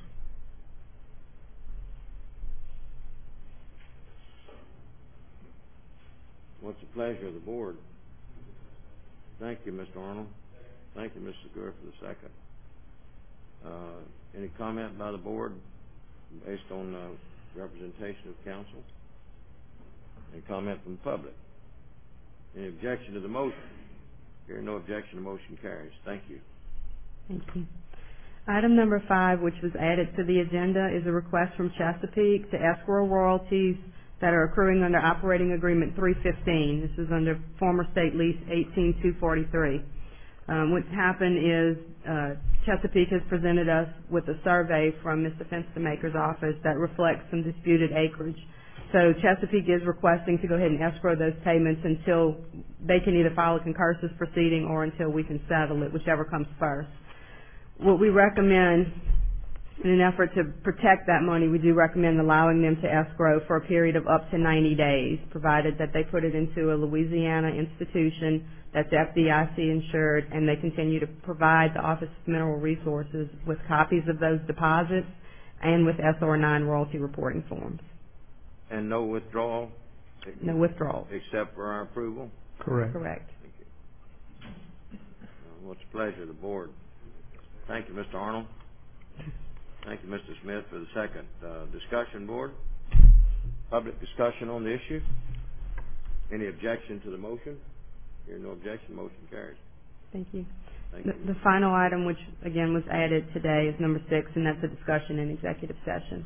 What's the pleasure of the board? Thank you, Mister Arnold. Thank you, Mister Segura, for the second. Uh, any comment by the board based on uh, representation of council? Any comment from the public? Any objection to the motion? Hearing no objection, the motion carries. Thank you. Thank you. Item number five, which was added to the agenda, is a request from Chesapeake to escrow royalties that are accruing under Operating Agreement three fifteen. This is under former state lease eighteen two forty-three. Um, what's happened is uh, Chesapeake has presented us with a survey from Mister Fenstermaker's office that reflects some disputed acreage. So Chesapeake is requesting to go ahead and escrow those payments until they can either file a concursus proceeding or until we can settle it, whichever comes first. What we recommend, in an effort to protect that money, we do recommend allowing them to escrow for a period of up to ninety days, provided that they put it into a Louisiana institution that's F D I C insured, and they continue to provide the Office of Mineral Resources with copies of those deposits and with S R nine royalty reporting forms. And no withdrawal? No withdrawal. Except for our approval? Correct. Correct. Thank you. Uh, what's the pleasure of the board? Thank you, Mister Arnold. Thank you, Mister Smith, for the second. Uh, discussion, board? Public discussion on the issue? Any objection to the motion? Hearing no objection, motion carries. Thank you. Thank The, you. the final item, which again was added today, is number six, and that's a discussion in executive session.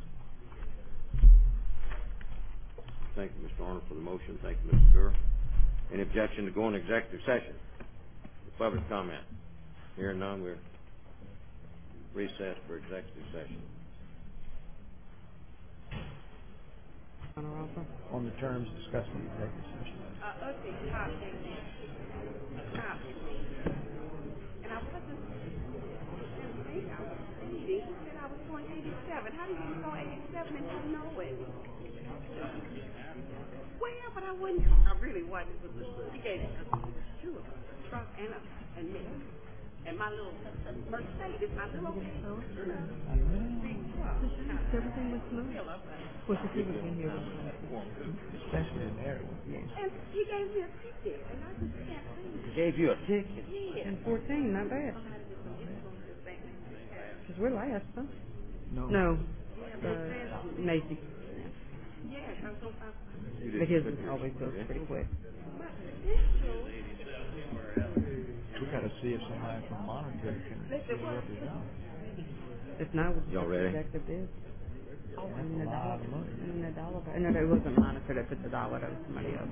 Thank you, Mister Arnold, for the motion. Thank you, Mister Gurr. Any objection to go into executive session? Public comment? Hearing none, we're recessed for executive session. On the terms discussed in executive session. Uh, okay, top, top. And I wasn't, I was reading, he said I was going eighty-seven. How do you go eighty-seven and you know it? Well, but I wouldn't, I really wasn't. He gave me two of them, a truck and a, and me. And my little Mercedes, my little big truck. Everything was smooth. What's the people in here? Especially in there. And he gave me a ticket, and I just can't believe it. Gave you a ticket? Yeah. And fourteen, not bad. Because we're last, huh? No. No. Uh, Macy. Yeah, I'm so But his always goes pretty quick. We got to see if somebody from Monitor can see what is on. If not, we'll Y'all just ready? executive bid. Oh, I mean, that's a a lot dollar. of money. I mean, a dollar. No, no, it wasn't Monica that put the dollar. That was somebody else.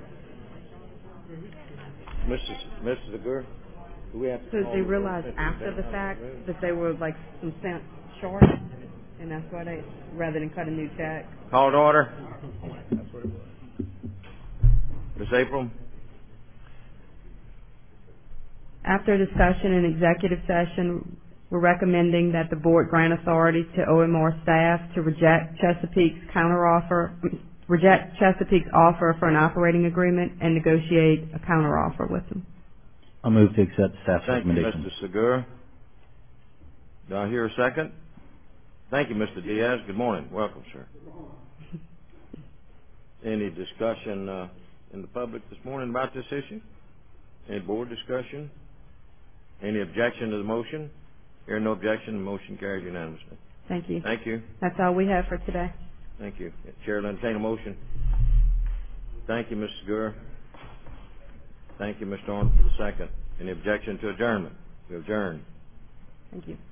Mister Mister Segura, do we have to So call they the roll realized since after it's the been fact out of the room? that they were like some cents short, and that's why they, rather than cut a new check. Call to order. Miss April? After discussion in executive session, we're recommending that the board grant authority to O M R staff to reject Chesapeake's counteroffer, reject Chesapeake's offer for an operating agreement and negotiate a counteroffer with them. I'll move to accept staff's Thank you, recommendation. Mister Segura. Do I hear a second? Thank you, Mister Diaz. Good morning. Welcome, sir. Any discussion uh, in the public this morning about this issue? Any board discussion? Any objection to the motion? Hearing no objection, the motion carries unanimously. Thank you. Thank you. That's all we have for today. Thank you. Chair will entertain a motion. Thank you, Mister Segura. Thank you, Mister Arnold, for the second. Any objection to adjournment? We adjourn. Thank you.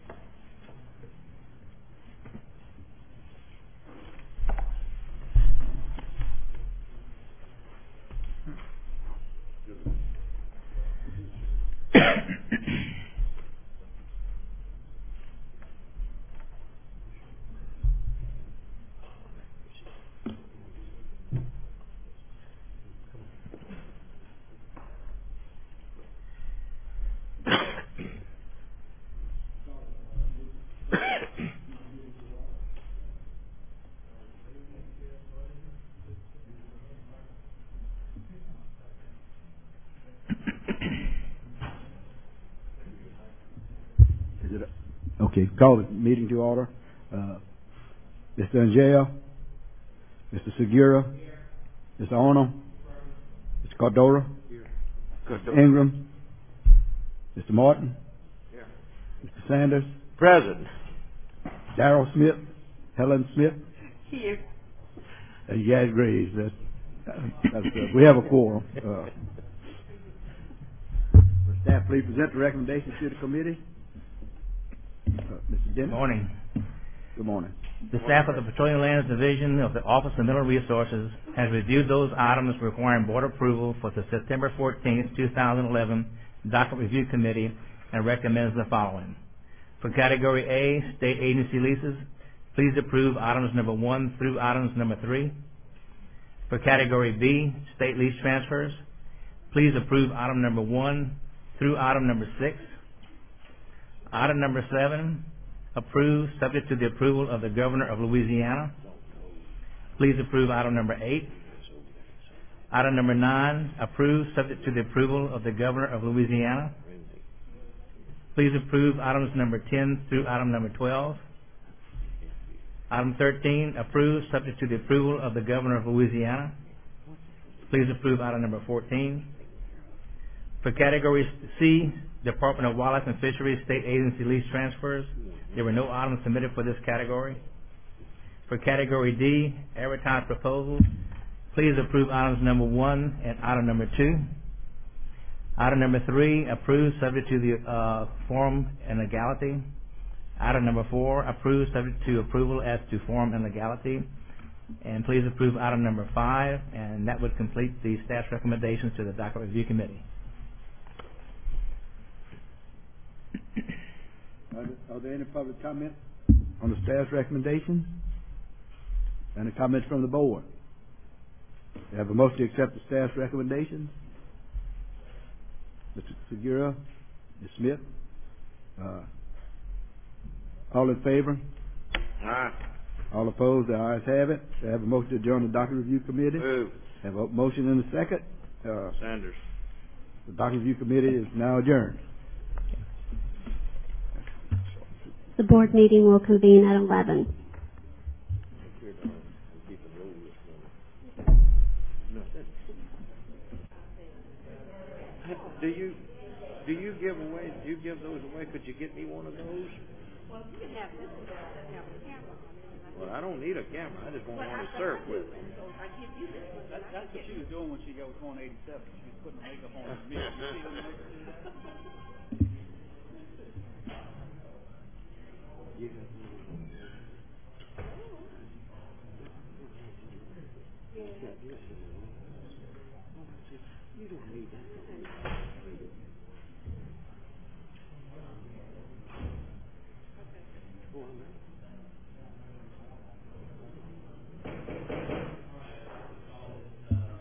Okay, call the meeting to order. Uh, Mister Angel, Mister Segura, Mister Arnold, Mister Cordora, Mister Ingram, Mister Martin, Mister Sanders, Present. Darrell Smith, Helen Smith, Here. and Gad Graves. That's, that's, uh, we have a quorum. Uh, will staff please present the recommendations to the committee? Uh, Mister Dennis. Good morning. Good morning. The staff of the Petroleum Lands Division of the Office of Mineral Resources has reviewed those items requiring board approval for the September fourteenth, two thousand eleven Docket Review Committee and recommends the following. For Category A, State Agency Leases, please approve items number one through items number three. For Category B, State Lease Transfers, please approve item number one through item number six. Item number seven, approve subject to the approval of the Governor of Louisiana. Please approve item number eight. Item number nine, approve subject to the approval of the Governor of Louisiana. Please approve items number ten through item number twelve. Item thirteen, approve subject to the approval of the Governor of Louisiana. Please approve item number fourteen. For Category C, Department of Wildlife and Fisheries State Agency Lease Transfers, there were no items submitted for this category. For Category D, Advertised Proposals, please approve items number one and item number two. Item number three, approve subject to the uh, form and legality. Item number four, approve subject to approval as to form and legality. And please approve item number five, and that would complete the staff's recommendations to the Docket Review Committee. Are there, are there any public comments on the staff's recommendation? Any comments from the board? We have a motion to accept the staff's recommendations. Mister Segura, Miz Smith, uh, all in favor? Aye. All opposed? The ayes have it. We have a motion to adjourn the Docket Review Committee. Move. Have a motion and a second. Uh, Sanders. the Docket Review Committee is now adjourned. The board meeting will convene at eleven. Do you do you give away? Do you give those away? Could you get me one of those? Well, you can have this one, you have a camera. Well, I don't need a camera. I just want one to surf with. I give you this one. That, that's what she was doing when she got with one eighty-seven. She was putting the makeup on her mirror. You see the makeup do that? You don't need that. Oh, I'm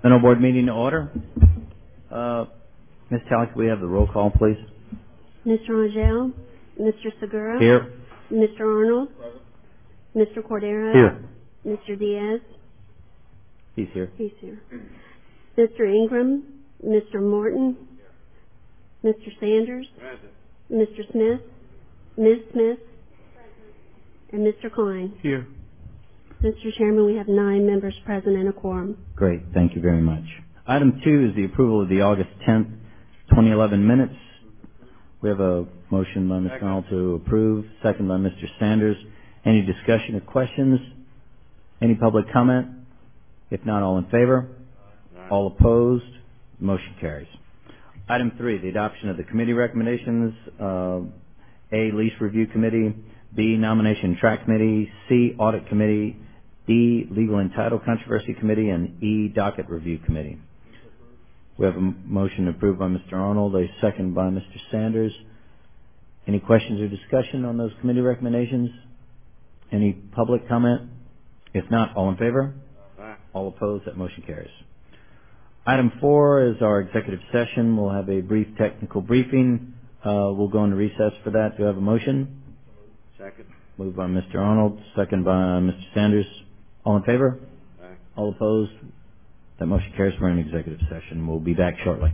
Mental Board meeting to order. Uh, Miz Talley, could we have the roll call, please? Mister Angel, Mister Segura. Here. Mister Arnold. Mister Cordero. Here. Mister Diaz. He's here. He's here. Mister Ingram. Mister Morton. Mister Sanders. Present. Mister Smith. Miz Smith. And Mister Klein. Here. Mister Chairman, we have nine members present and a quorum. Great. Thank you very much. Item two is the approval of the August tenth, twenty eleven minutes. We have a motion by Mister Arnold to approve, second by Mister Sanders. Any discussion or questions? Any public comment? If not, all in favor? All opposed? Motion carries. Item three, the adoption of the committee recommendations. Uh, A, Lease Review Committee. B, Nomination and Track Committee. C, Audit Committee. D, Legal and Title Controversy Committee. And E, Docket Review Committee. We have a m- motion approved by Mister Arnold, a second by Mister Sanders. Any questions or discussion on those committee recommendations? Any public comment? If not, all in favor? Aye. All opposed? That motion carries. Item four is our executive session. We'll have a brief technical briefing. Uh, we'll go into recess for that. Do I have a motion? Second. Moved by Mister Arnold, second by Mister Sanders. All in favor? Aye. All opposed? That motion carries. We're in executive session. We'll be back shortly.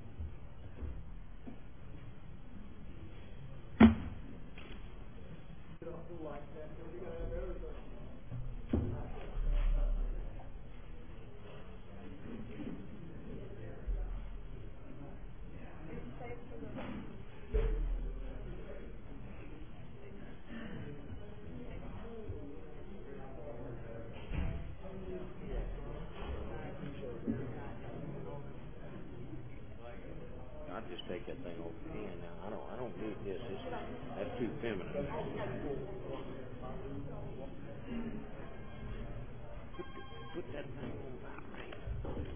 I'll just take that thing off the hand now. I don't, I don't need this. It's, that's too feminine. Put, put that thing on my right.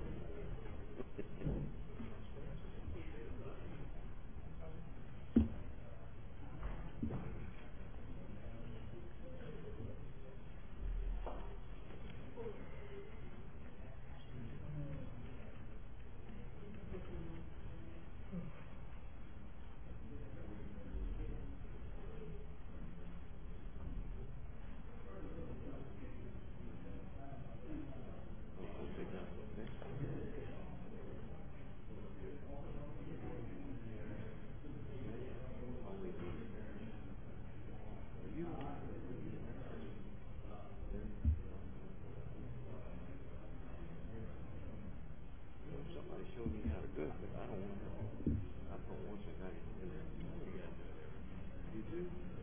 Somebody showed me how to do it, but I don't want to. I don't want to. You do?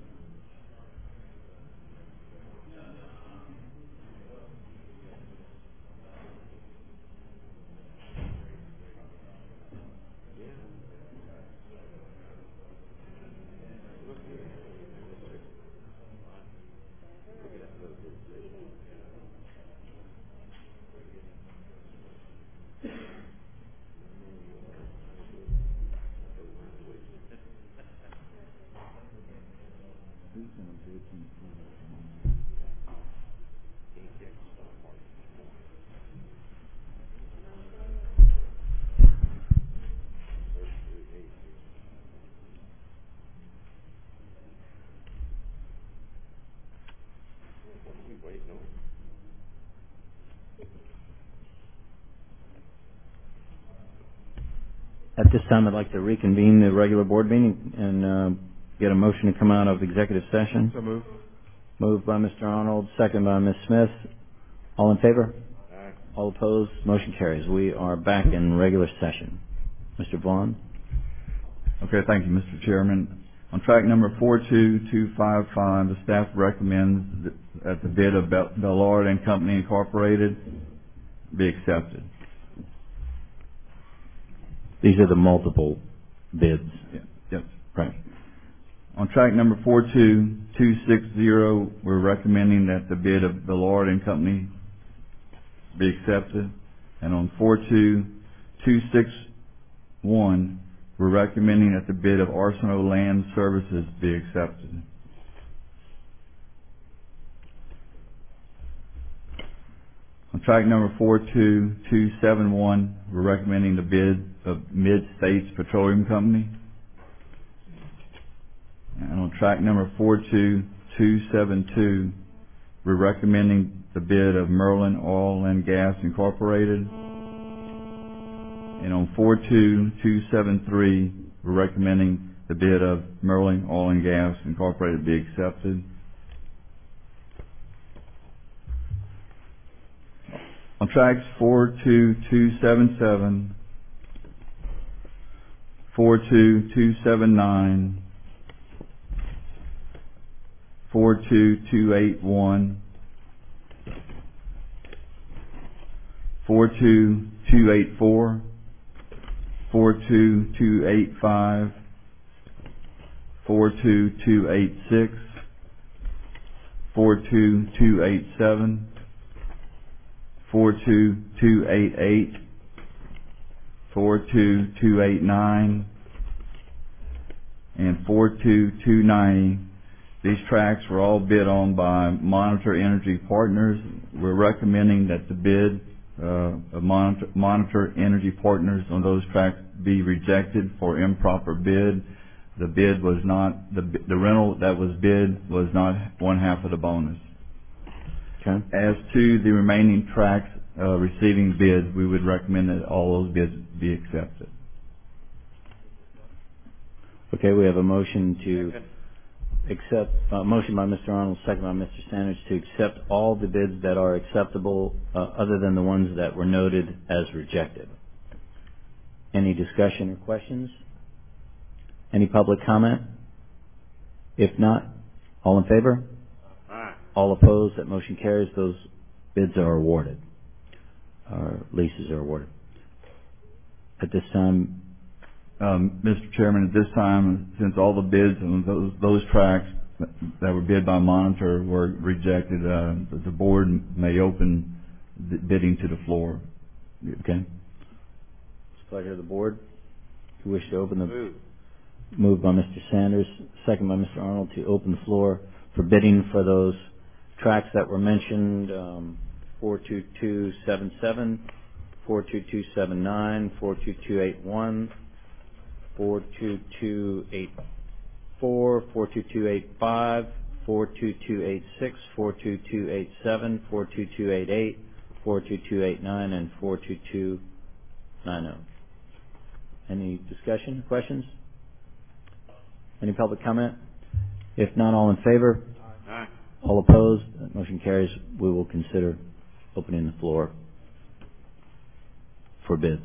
At this time, I'd like to reconvene the regular board meeting and uh, get a motion to come out of executive session. So move. Moved by Mister Arnold, second by Miz Smith. All in favor? Aye. All opposed? Motion carries. We are back in regular session. Mister Vaughn? Okay, thank you, Mister Chairman. On track number four two two five five, the staff recommends that that the bid of Bel- Bellard and Company Incorporated be accepted. These are the multiple bids. Yeah, yes. Right. On track number four two two six zero, we're recommending that the bid of Bellard and Company be accepted. And on four two two six one, we're recommending that the bid of Arsenal Land Services be accepted. On track number four two two seven one, we're recommending the bid of Mid-States Petroleum Company. And on track number four two two seven two, we're recommending the bid of Merlin Oil and Gas Incorporated. And on four two two seven three, we're recommending the bid of Merlin Oil and Gas Incorporated be accepted. On tracks four two two seven seven, four two two seven nine, four two two eight one, four two two eight four, four two two eight five, four two two eight six, four two two eight seven, four two two eight eight, four two two eight nine, and four two two ninety. These tracks were all bid on by Monitor Energy Partners. We're recommending that the bid uh, of Monitor, Monitor Energy Partners on those tracks be rejected for improper bid. The bid was not, the, the rental that was bid was not one half of the bonus. Okay. As to the remaining tracks uh, receiving bids, we would recommend that all those bids be accepted. Okay, we have a motion to accept, uh, motion by Mister Arnold, second by Mister Sanders, to accept all the bids that are acceptable, uh, other than the ones that were noted as rejected. Any discussion or questions? Any public comment? If not, all in favor? Aye. All opposed? That motion carries. Those bids are awarded. Or leases are awarded. At this time, Um, Mister Chairman, at this time, since all the bids on those, those tracks that were bid by Monitor were rejected, uh, the board may open the bidding to the floor. Okay. It's a pleasure of the board. If you wish to open the... Move. Moved by Mister Sanders, second by Mister Arnold, to open the floor for bidding for those tracks that were mentioned, um, four two two seven seven, four two two seven nine, four two two eight one, four two two eight four, four two two eight five, four two two eight six, four two two eight seven, four two two eight eight, four two two eight nine, and four two two nine zero. Any discussion, questions? Any public comment? If not, all in favor? Aye. All opposed? That motion carries. We will consider opening the floor for bids.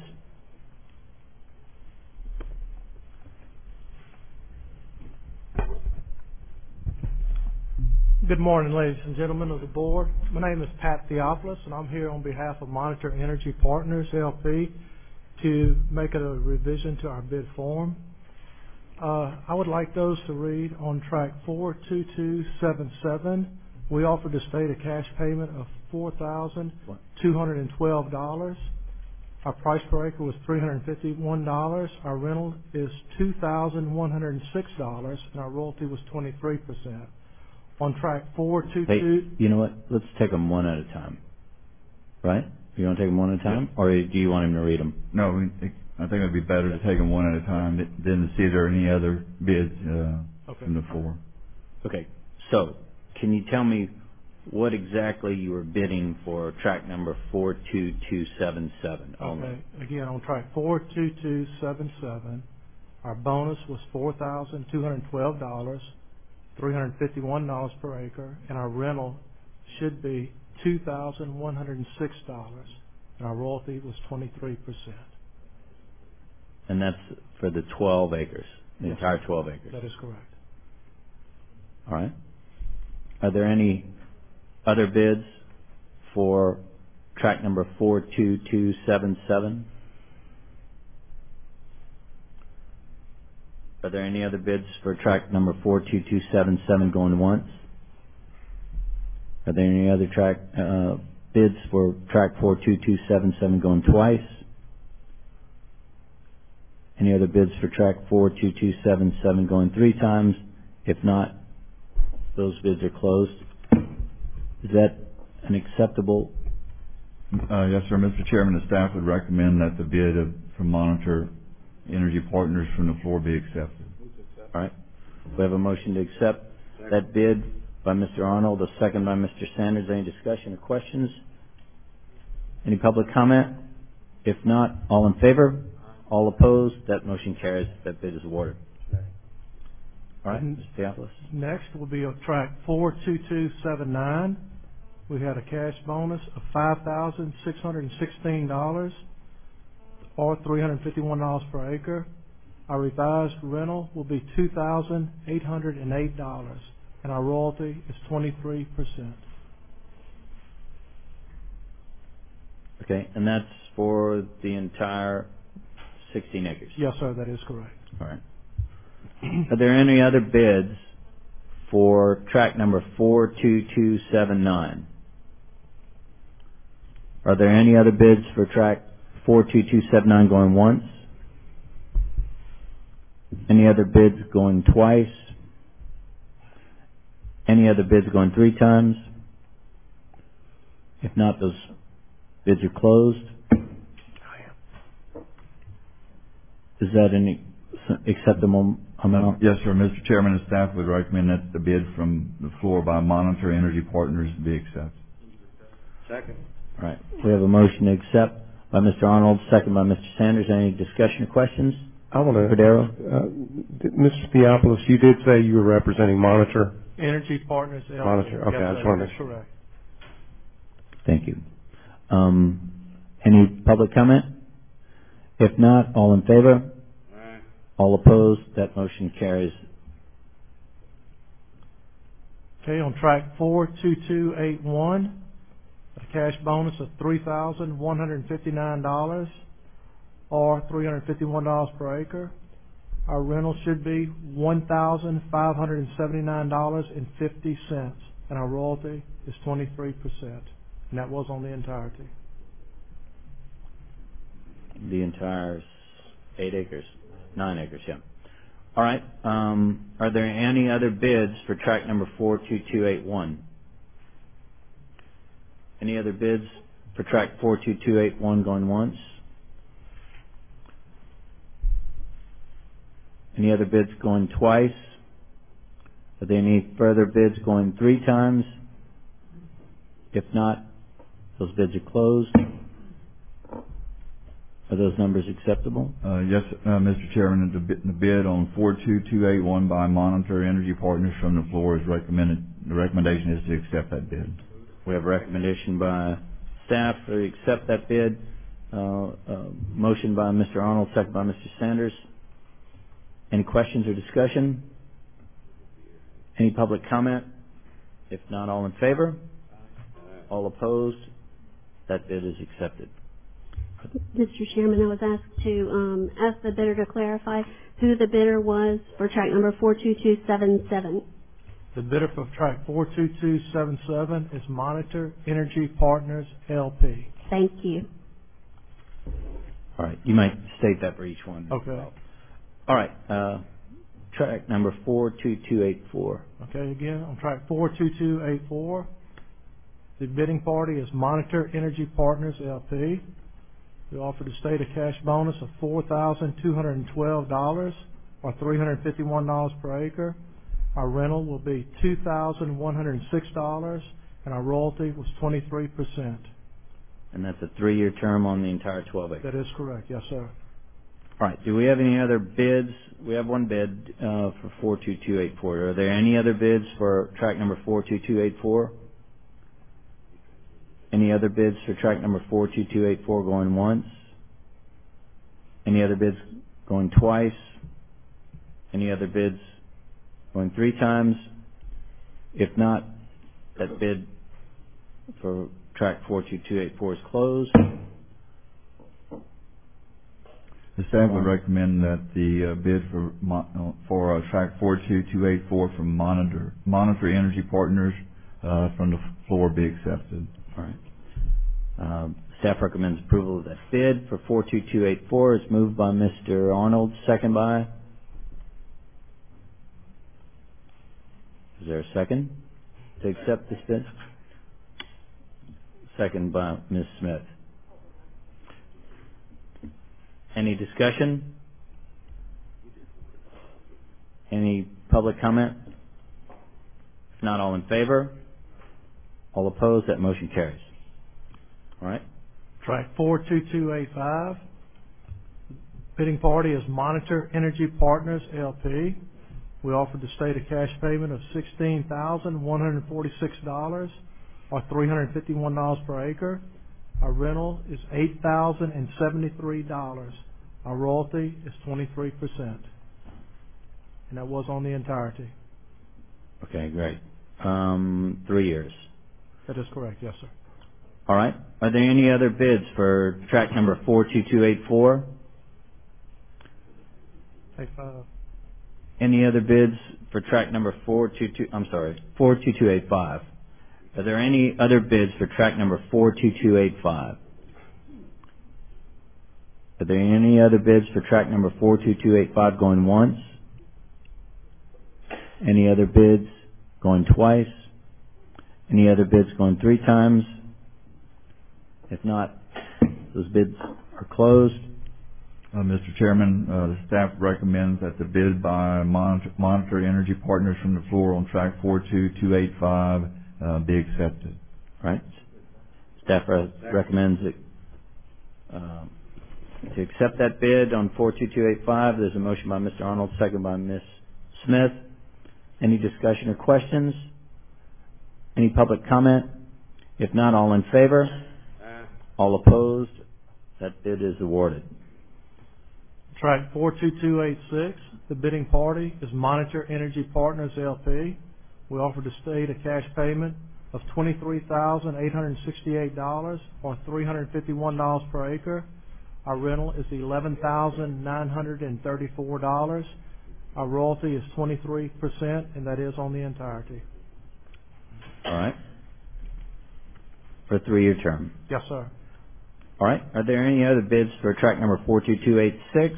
Good morning, ladies and gentlemen of the board. My name is Pat Theophilus, and I'm here on behalf of Monitor Energy Partners, L P, to make a revision to our bid form. Uh, I would like those to read on track four two two seven seven. We offered the state a cash payment of four thousand two hundred twelve dollars. Our price per acre was three hundred fifty-one dollars. Our rental is two thousand one hundred six dollars, and our royalty was twenty-three percent. On track four two two... Hey, you know what? Let's take them one at a time. Right? You want to take them one at a time? Or do you want him to read them? No, we, I think it'd be better to take them one at a time than to see if there are any other bids uh, Okay. from the floor. Okay. So, can you tell me what exactly you were bidding for track number four two two seven seven only? Okay. Again, on track four two two seven seven, our bonus was four thousand two hundred twelve dollars, three hundred fifty-one dollars per acre, and our rental should be two thousand one hundred six dollars, and our royalty was twenty-three percent. And that's for the twelve acres, the Yes. entire twelve acres. That is correct. All right. Are there any other bids for track number four two two seven seven? Are there any other bids for track number four two two seven seven going once? Are there any other track uh, bids for track four two two seven seven going twice? Any other bids for track four two two seven seven going three times? If not, those bids are closed. Is that an acceptable Uh, yes, sir. Mister Chairman, the staff would recommend that the bid of, from Monitor Energy Partners from the floor be accepted. All right. We have a motion to accept that bid by Mister Arnold, a second by Mister Sanders. Any discussion or questions? Any public comment? If not, all in favor? All opposed? That motion carries. That bid is awarded. All right, Mister Theophilus. Next will be a track four two two seven nine. We had a cash bonus of five thousand six hundred and sixteen dollars, or three hundred and fifty-one dollars per acre. Our revised rental will be two thousand eight hundred and eight dollars, and our royalty is twenty-three percent. Okay, and that's for the entire sixteen acres. Yes, sir, that is correct. All right. Are there any other bids for track number four two two seven nine? Are there any other bids for track four two two seven nine going once? Any other bids going twice? Any other bids going three times? If not, those bids are closed. Is that an acceptable amount? Yes, sir. Mister Chairman, the staff would recommend that the bid from the floor by Monitor Energy Partners be accepted. Second. All right. We have a motion to accept by Mister Arnold, second by Mister Sanders. Any discussion or questions? I want to, Cordero? uh, Mister Theophilus, you did say you were representing Monitor. Energy Partners, L L C. Monitor, okay, Yes, I just sir, wanted to that's make sure. correct. Thank you. Um, any public comment? If not, all in favor? Aye. All opposed? That motion carries. Okay, on track four two two eight one, a cash bonus of three thousand one hundred and fifty-nine dollars, or three hundred and fifty-one dollars per acre. Our rental should be one thousand five hundred and seventy-nine dollars and fifty cents, and our royalty is twenty-three percent, and that was on the entirety. The entire eight acres, nine acres, yeah. All right. Um, are there any other bids for track number four two two eight one? Any other bids for track four two two eight one going once? Any other bids going twice? Are there any further bids going three times? If not, those bids are closed. Are those numbers acceptable? Uh, yes, uh, Mister Chairman, the bid, the bid on four two two eight one by Monitor Energy Partners from the floor is recommended. The recommendation is to accept that bid. We have a recommendation by staff to accept that bid. Uh, uh, motion by Mister Arnold, second by Mister Sanders. Any questions or discussion? Any public comment? If not, all in favor? All opposed? That bid is accepted. Mister Chairman, I was asked to um, ask the bidder to clarify who the bidder was for track number four two two seven seven. The bidder for track four two two seven seven is Monitor Energy Partners, L P. Thank you. All right. You might state that for each one. Okay. All right. Uh, track number four two two eight four. Okay, again, on track four two two eight four, the bidding party is Monitor Energy Partners, L P. We offer the state a cash bonus of four thousand two hundred and twelve dollars, or three hundred and fifty-one dollars per acre. Our rental will be two thousand one hundred and six dollars, and our royalty was twenty-three percent. And that's a three-year term on the entire twelve acres. That is correct, yes, sir. All right. Do we have any other bids? We have one bid uh, for four two two eight four. Are there any other bids for track number four two two eight four? Any other bids for track number four two two eight four going once? Any other bids going twice? Any other bids going three times? If not, that bid for track four two two eight four is closed. The staff would recommend that the uh, bid for mo- for uh, track four two two eight four from Monitor Monitor Energy Partners uh, from the floor be accepted. All right. Um, staff recommends approval of that bid for four two two eight four. It's moved by Mister Arnold, second by. Is there a second to accept this bid? second by Miz Smith. Any discussion? Any public comment? If not, all in favor? All opposed? That motion carries. All right. Track four two two eight five. Bidding party is Monitor Energy Partners, L P. We offered the state a cash payment of sixteen thousand one hundred forty-six dollars or three hundred fifty-one dollars per acre. Our rental is eight thousand seventy-three dollars. Our royalty is twenty-three percent. And that was on the entirety. Okay, great. Um, three years. That is correct, yes, sir. All right. Are there any other bids for track number four two two eight four? Eight five. Any other bids for track number four two two? I'm sorry, four two two eight five. Are there any other bids for track number four two two eight five? Are there any other bids for track number four two two eight five going once? Any other bids going twice? Any other bids going three times? If not, those bids are closed. Uh, Mister Chairman, uh, the staff recommends that the bid by Monitor, Monitor Energy Partners from the floor on track four two two eight five uh, be accepted. Right. Staff re- recommends it, uh, to accept that bid on four two two eight five. There's a motion by Mister Arnold, second by Miz Smith. Any discussion or questions? Any public comment? If not, all in favor? All opposed? That bid is awarded. Track four two two eight six, the bidding party is Monitor Energy Partners, L P. We offered the state a cash payment of twenty-three thousand eight hundred sixty-eight dollars or three hundred fifty-one dollars per acre. Our rental is eleven thousand nine hundred thirty-four dollars. Our royalty is twenty-three percent, and that is on the entirety. All right. For a three-year term. Yes, sir. All right. Are there any other bids for track number four two two eight six?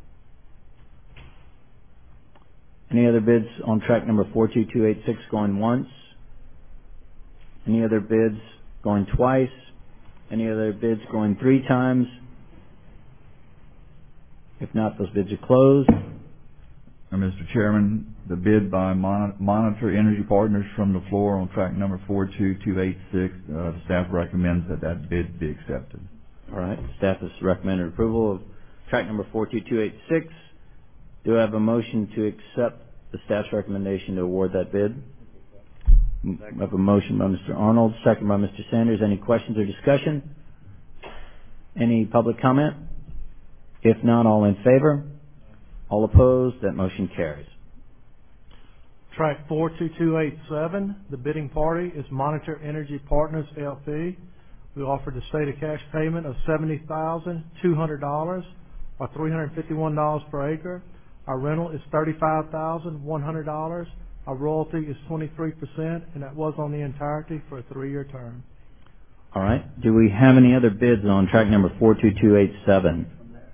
Any other bids on track number four two two eight six going once? Any other bids going twice? Any other bids going three times? If not, those bids are closed. Uh, Mister Chairman, the bid by Mon- Monitor Energy Partners from the floor on track number four two two eight six, uh, the staff recommends that that bid be accepted. All right. Staff has recommended approval of track number four two two eight six. Do I have a motion to accept the staff's recommendation to award that bid? I have a motion by Mister Arnold, second by Mister Sanders. Any questions or discussion? Any public comment? If not, all in favor? All opposed? That motion carries. Track four two two eight seven, the bidding party is Monitor Energy Partners, L P. We offered the state a cash payment of seventy thousand two hundred dollars or three hundred fifty-one dollars per acre. Our rental is thirty-five thousand one hundred dollars. Our royalty is twenty-three percent, and that was on the entirety for a three-year term. All right. Do we have any other bids on track number four two two eight seven?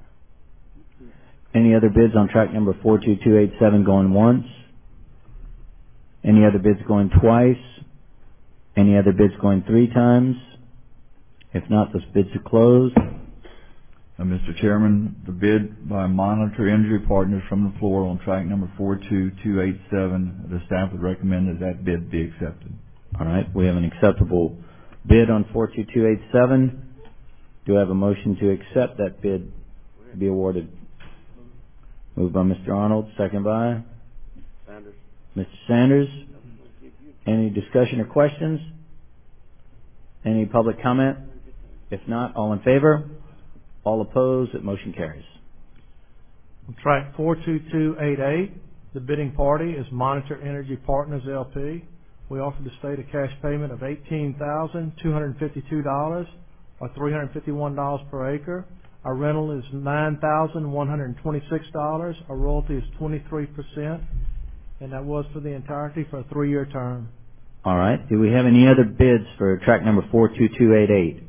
Any other bids on track number four two two eight seven going once? Any other bids going twice? Any other bids going three times? If not, those bids are closed. Uh, Mister Chairman, the bid by Monitor Energy Partners from the floor on track number four two two eight seven, the staff would recommend that that bid be accepted. All right. We have an acceptable bid on four two two eight seven. Do I have a motion to accept that bid to be awarded? Moved by Mister Arnold, second by Sanders. Mister Sanders. Any discussion or questions? Any public comment? If not, all in favor? All opposed? That motion carries. On track four two two eight eight, the bidding party is Monitor Energy Partners, L P. We offered the state a cash payment of eighteen thousand two hundred fifty-two dollars or three hundred fifty-one dollars per acre. Our rental is nine thousand one hundred twenty-six dollars. Our royalty is twenty-three percent, and that was for the entirety for a three-year term. All right. Do we have any other bids for track number four two two eight eight?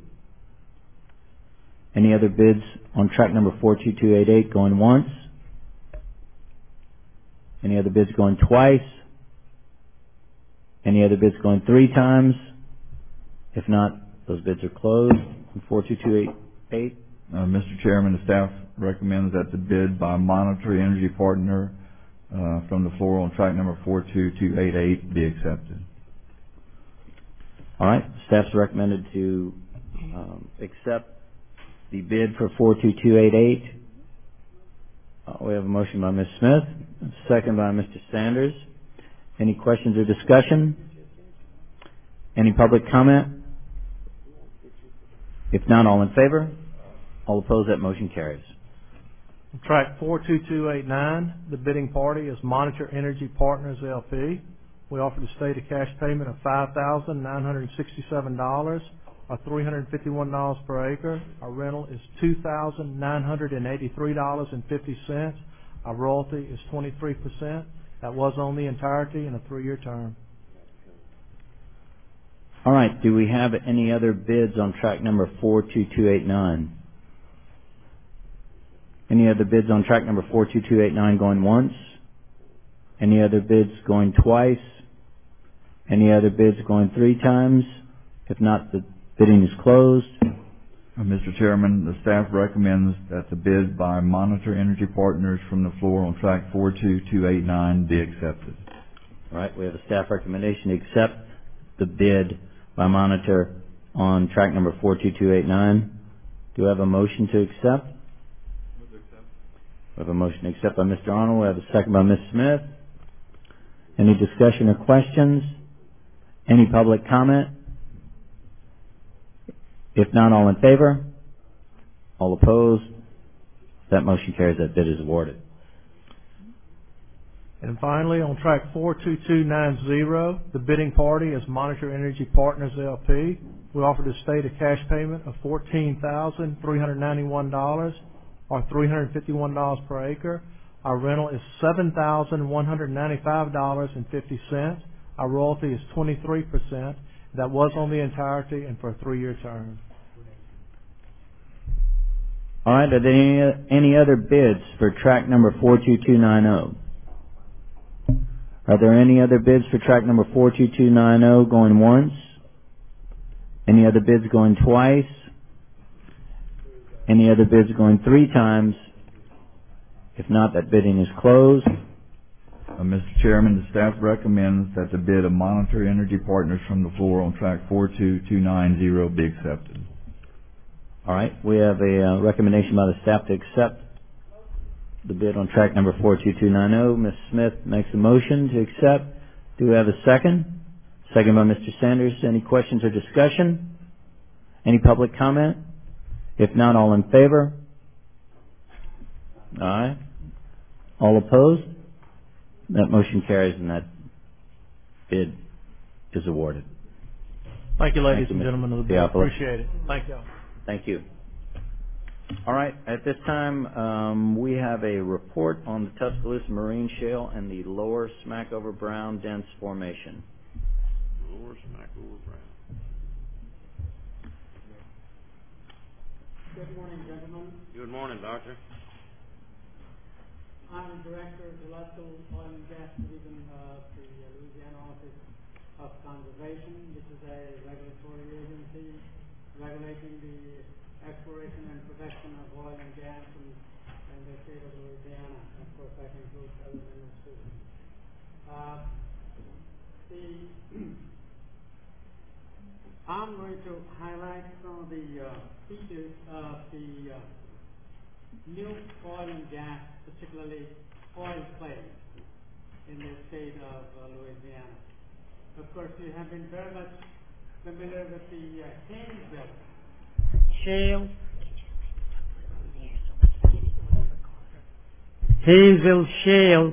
Any other bids on track number four two two eight eight going once? Any other bids going twice? Any other bids going three times? If not, Those bids are closed. four two two eight eight. Uh, Mister Chairman, the staff recommends that the bid by Monitor Energy Partner uh, from the floor on track number four two two eight eight be accepted. All right. Staff's recommended to um, accept the bid for four two two eight eight. Uh, we have a motion by Miz Smith, a second by Mister Sanders. Any questions or discussion? Any public comment? If not, all in favor? All opposed? That motion carries. Track four two two eight nine, the bidding party is Monitor Energy Partners, L P. We offer the state a cash payment of five thousand nine hundred sixty-seven dollars, or three hundred fifty-one dollars per acre. Our rental is two thousand nine hundred eighty-three dollars and fifty cents. Our royalty is twenty-three percent. That was on the entirety in a three-year term. All right. Do we have any other bids on track number four two two eight nine? Any other bids on track number four two two eight nine going once? Any other bids going twice? Any other bids going three times? If not, the bidding is closed. Uh, Mister Chairman, the staff recommends that the bid by Monitor Energy Partners from the floor on track four two two eight nine be accepted. All right. We have a staff recommendation to accept the bid by Monitor on track number four two two eight nine. Do we have a motion to accept? We have a motion to accept by Mister Arnold. We have a second by Miz Smith. Any discussion or questions? Any public comment? If not, all in favor? All opposed? That motion carries. That bid is awarded. And finally, on track four two two nine zero, the bidding party is Monitor Energy Partners, L P. We offer the state a cash payment of fourteen thousand three hundred ninety-one dollars, or three hundred fifty-one dollars per acre. Our rental is seven thousand one hundred ninety-five dollars and fifty cents. Our royalty is twenty-three percent. That was on the entirety and for a three-year term. All right. Are there any, any other bids for track number four two two nine zero? Are there any other bids for track number four two two nine zero going once? Any other bids going twice? Any other bids going three times? If not, that bidding is closed. Uh, Mister Chairman, the staff recommends that the bid of Monitor Energy Partners from the floor on track four two two nine zero be accepted. All right. We have a uh, recommendation by the staff to accept the bid on track number four two two nine zero. Miz Smith makes a motion to accept. Do we have a second? Second by Mister Sanders. Any questions or discussion? Any public comment? If not, all in favor? Aye. All opposed? That motion carries and that bid is awarded. Thank you, ladies Thank you, and gentlemen of the Theophilus. board. Appreciate it. Thank you. Thank you. All right. At this time, um, we have a report on the Tuscaloosa Marine Shale and the Lower Smackover Brown Dense Formation. Lower Smackover Brown. Good morning, gentlemen. Good morning, Doctor. I'm the Director of the Local Oil and Gas Division of the Louisiana Office of Conservation. This is a regulatory agency regulating the exploration and production of oil and gas in, in the state of Louisiana. Of course, that includes other minerals too. Uh, the I'm going to highlight some of the uh, features of the uh, new oil and gas, particularly oil plays in the state of uh, Louisiana. Of course, you have been very much familiar with the uh, Haynesville shale. Haynesville shale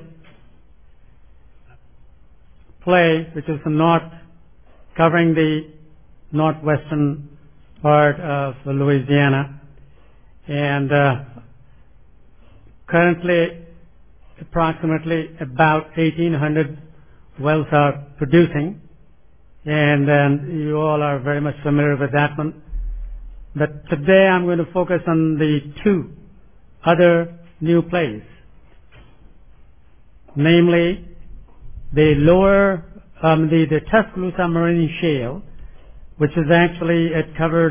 play, which is the north, covering the northwestern part of Louisiana, and uh, currently approximately about eighteen hundred wells are producing, and um, you all are very much familiar with that one. But today I'm going to focus on the two other new plays, namely the lower, um, the, the Tuscaloosa Marine Shale, which is actually, it covers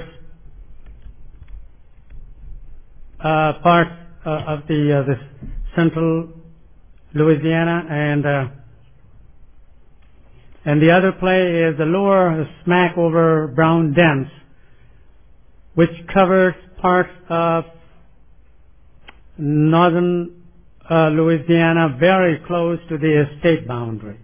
uh, parts uh, of the, uh, the central Louisiana, and uh, and the other play is the lower Smackover Brown Dents, which covers parts of northern uh, Louisiana, very close to the state boundary.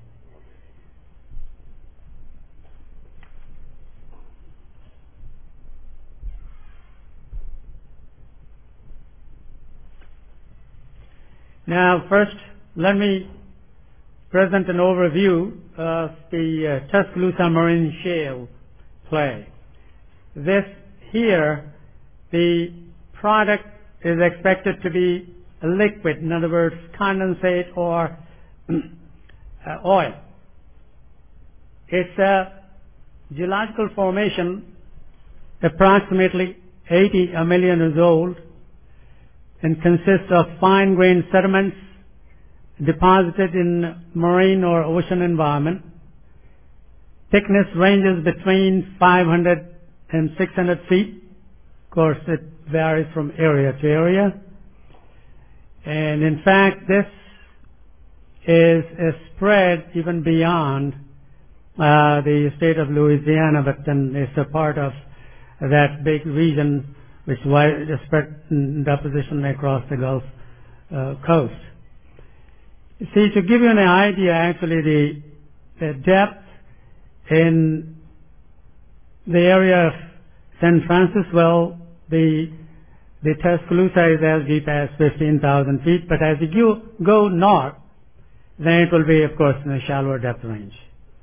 Now, first, let me present an overview of the uh, Tuscaloosa Marine Shale play. This here, the product is expected to be a liquid, in other words, condensate or uh, oil. It's a geological formation approximately eighty million years old and consists of fine-grained sediments deposited in marine or ocean environment. Thickness ranges between five hundred and six hundred feet. Of course, it varies from area to area. And in fact, this is a spread even beyond uh, the state of Louisiana, but then it's a part of that big region which wide spread deposition across the Gulf uh, Coast. See, to give you an idea, actually, the, the depth in the area of Saint Francis, well, the the Tuscaloosa is as deep as fifteen thousand feet, but as you go north, then it will be, of course, in a shallower depth range.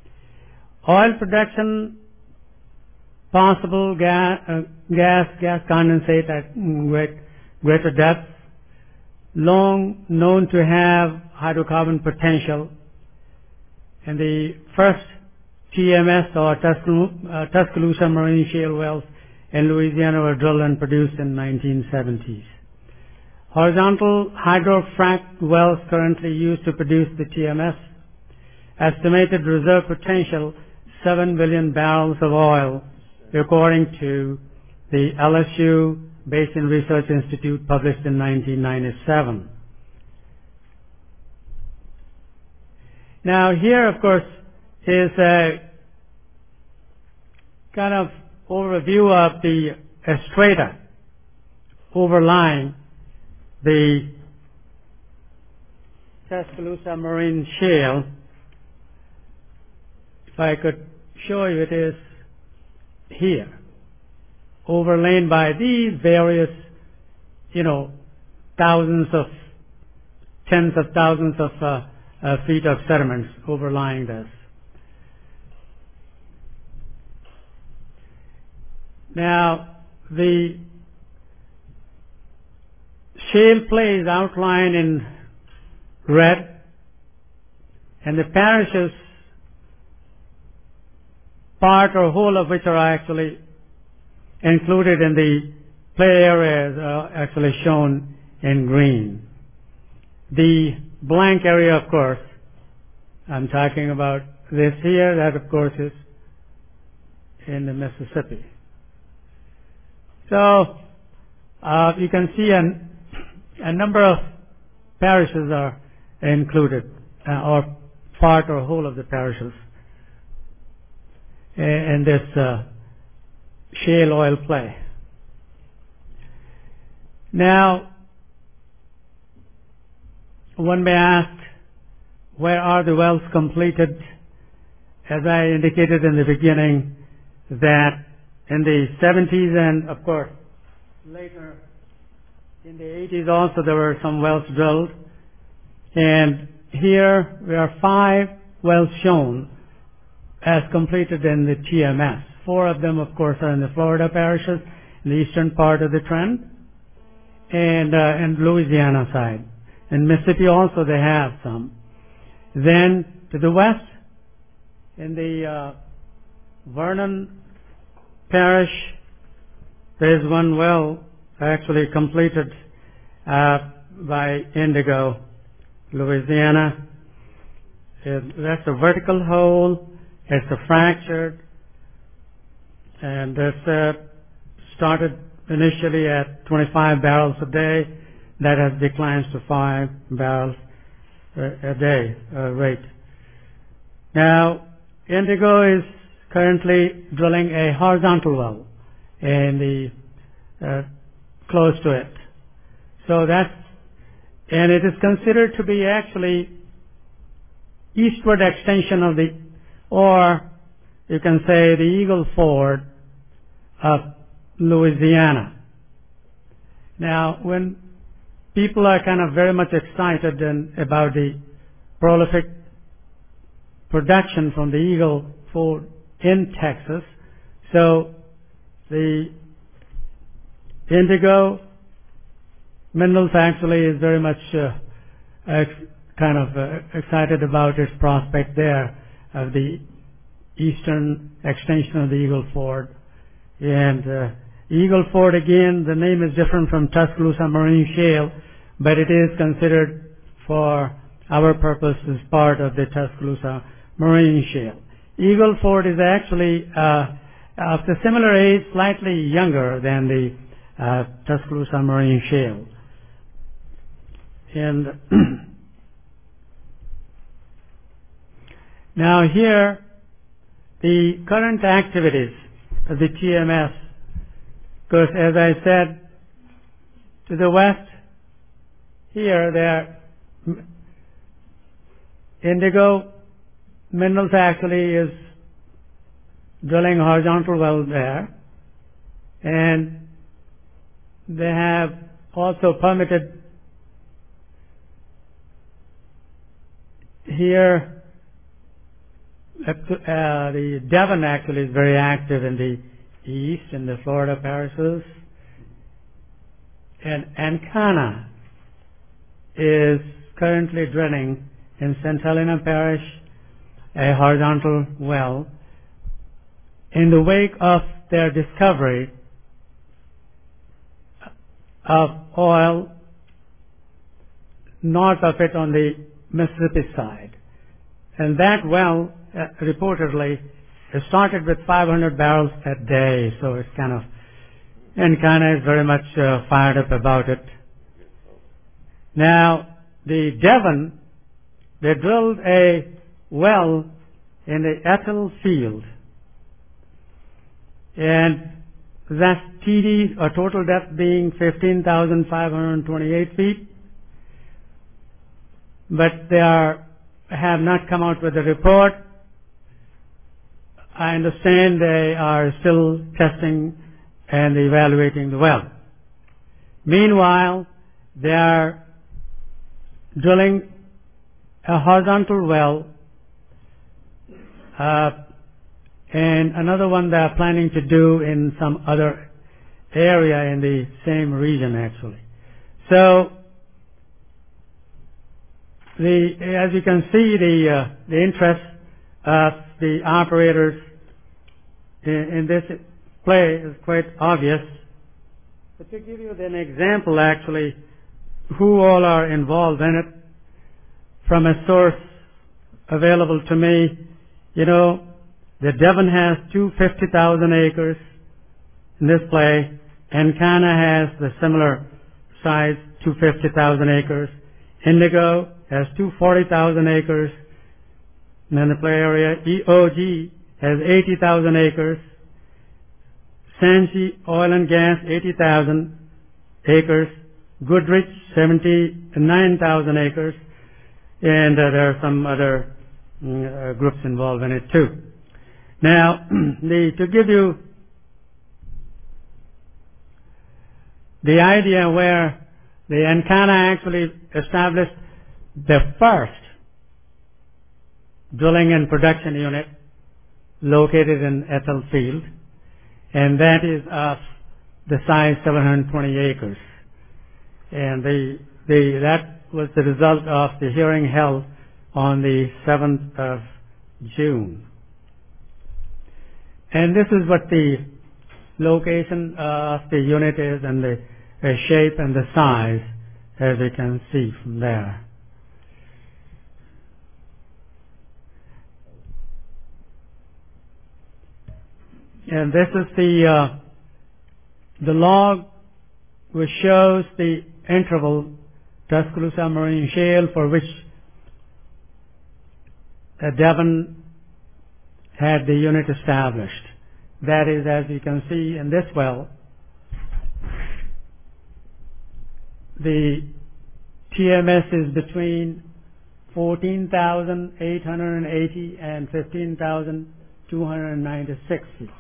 Oil production, possible gas, uh, gas, gas condensate at great, greater depth, long known to have hydrocarbon potential. And the first T M S or Tuscaloosa, uh, Tuscaloosa Marine Shale wells in Louisiana were drilled and produced in nineteen seventies. Horizontal hydrofrac wells currently used to produce the T M S. Estimated reserve potential seven billion barrels of oil, according to the L S U Basin Research Institute, published in nineteen ninety-seven. Now here, of course, is a kind of overview of the strata overlying the Tuscaloosa Marine Shale. If I could show you, it is here, overlain by these various, you know, thousands of, tens of thousands of uh, uh, feet of sediments overlying this. Now, the shale play is outlined in red, and the parishes, part or whole of which are actually included in the play areas, are actually shown in green. The blank area, of course, I'm talking about this here, that of course is in the Mississippi. So, uh, you can see an, a number of parishes are included, uh, or part or whole of the parishes in, in this uh, shale oil play. Now, one may ask, where are the wells completed? As I indicated in the beginning, that in the seventies and, of course, later in the eighties also there were some wells drilled. And here there are five wells shown as completed in the T M S. Four of them, of course, are in the Florida parishes, in the eastern part of the Trend, and uh, and Louisiana side. In Mississippi also they have some. Then to the west, in the uh, Vernon Parish, there is one well actually completed uh, by Indigo, Louisiana. It, that's a vertical hole. It's a fractured And this uh, started initially at twenty-five barrels a day. That has declined to five barrels a, a day uh, rate. Now, Indigo is currently drilling a horizontal well in the uh, close to it. So that's, and it is considered to be actually eastward extension of the, or you can say the Eagle Ford of Louisiana. Now, when people are kind of very much excited in, about the prolific production from the Eagle Ford in Texas, so the Indigo Minerals actually is very much uh, ex kind of uh, excited about its prospect there of the eastern extension of the Eagle Ford. And uh, Eagle Ford, again, the name is different from Tuscaloosa Marine Shale, but it is considered for our purpose as part of the Tuscaloosa Marine Shale. Eagle Ford is actually uh, of the similar age, slightly younger than the uh, Tuscaloosa Marine Shale. And now here, the current activities of the T M S, because as I said, to the west, here there, Indigo Minerals actually is drilling a horizontal well there, and they have also permitted here, uh, the Devon actually is very active in the east, in the Florida parishes, and Ancana is currently drilling in Saint Helena Parish a horizontal well in the wake of their discovery of oil north of it on the Mississippi side. And that well, uh, reportedly, it started with five hundred barrels a day, so it's kind of, Encana is very much uh, fired up about it. Now, the Devon, they drilled a well in the Ethel field, and that's T D, or total depth being fifteen thousand five hundred twenty-eight feet. But they are, have not come out with a report. I understand they are still testing and evaluating the well. Meanwhile, they are drilling a horizontal well, uh, and another one they are planning to do in some other area in the same region actually. So, the, as you can see, the, uh, the interest of the operators in, in this play is quite obvious. But to give you an example, actually, who all are involved in it, from a source available to me, you know, the Devon has two hundred fifty thousand acres in this play. Encana has the similar size, two hundred fifty thousand acres. Indigo has two hundred forty thousand acres. And then the play area, E O G has eighty thousand acres. Sanchi Oil and Gas, eighty thousand acres. Goodrich, seventy-nine thousand acres. And uh, there are some other uh, groups involved in it too. Now, the, to give you the idea where the Encana actually established the first drilling and production unit located in Ethel Field, and that is of the size seven hundred twenty acres. And the, the, that was the result of the hearing held on the seventh of June. And this is what the location of the unit is, and the, the shape and the size, as you can see from there. And this is the, uh, the log which shows the interval Tuscaloosa Marine Shale for which uh, Devon had the unit established. That is, as you can see in this well, the T M S is between fourteen thousand eight hundred eighty and fifteen thousand two hundred ninety-six feet.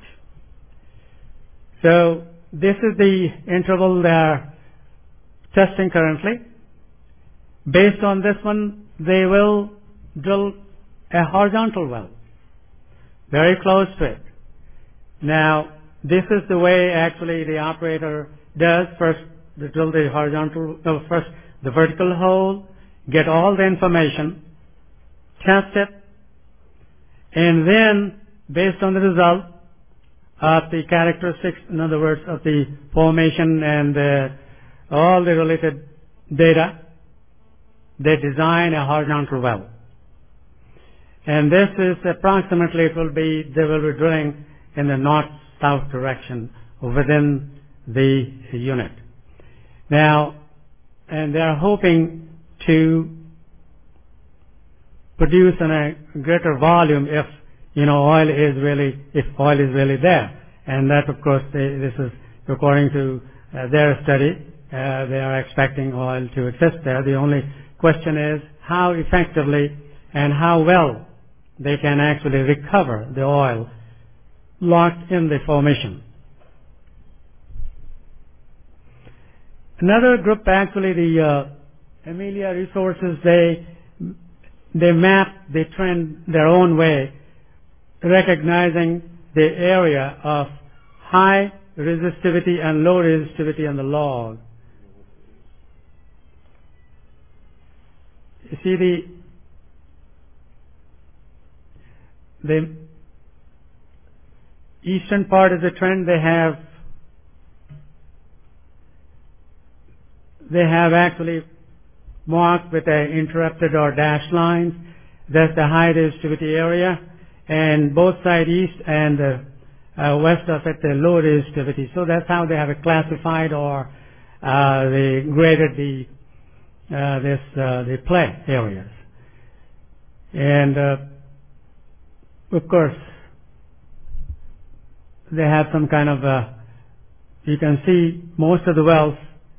So this is the interval they are testing currently. Based on this one, they will drill a horizontal well, very close to it. Now, this is the way actually the operator does. First, they drill the horizontal, no, first the vertical hole, get all the information, test it, and then, based on the result of the characteristics, in other words, of the formation and uh, all the related data, they design a horizontal well. And this is approximately, it will be, they will be drilling in the north-south direction within the unit. Now, and they are hoping to produce in a greater volume if, you know, oil is really, if oil is really there. And that, of course, they, this is according to uh, their study. Uh, they are expecting oil to exist there. The only question is how effectively and how well they can actually recover the oil locked in the formation. Another group, actually, the uh, Amelia Resources, they they map the trend their own way, recognizing the area of high resistivity and low resistivity in the log. You see the the eastern part of the trend, they have they have actually marked with a interrupted or dashed lines. That's the high resistivity area, and both side east and uh, uh, west of it the low resistivity. So that's how they have it classified, or uh, they graded the uh, this uh, the play areas. And uh, of course, they have some kind of, uh, you can see most of the wells,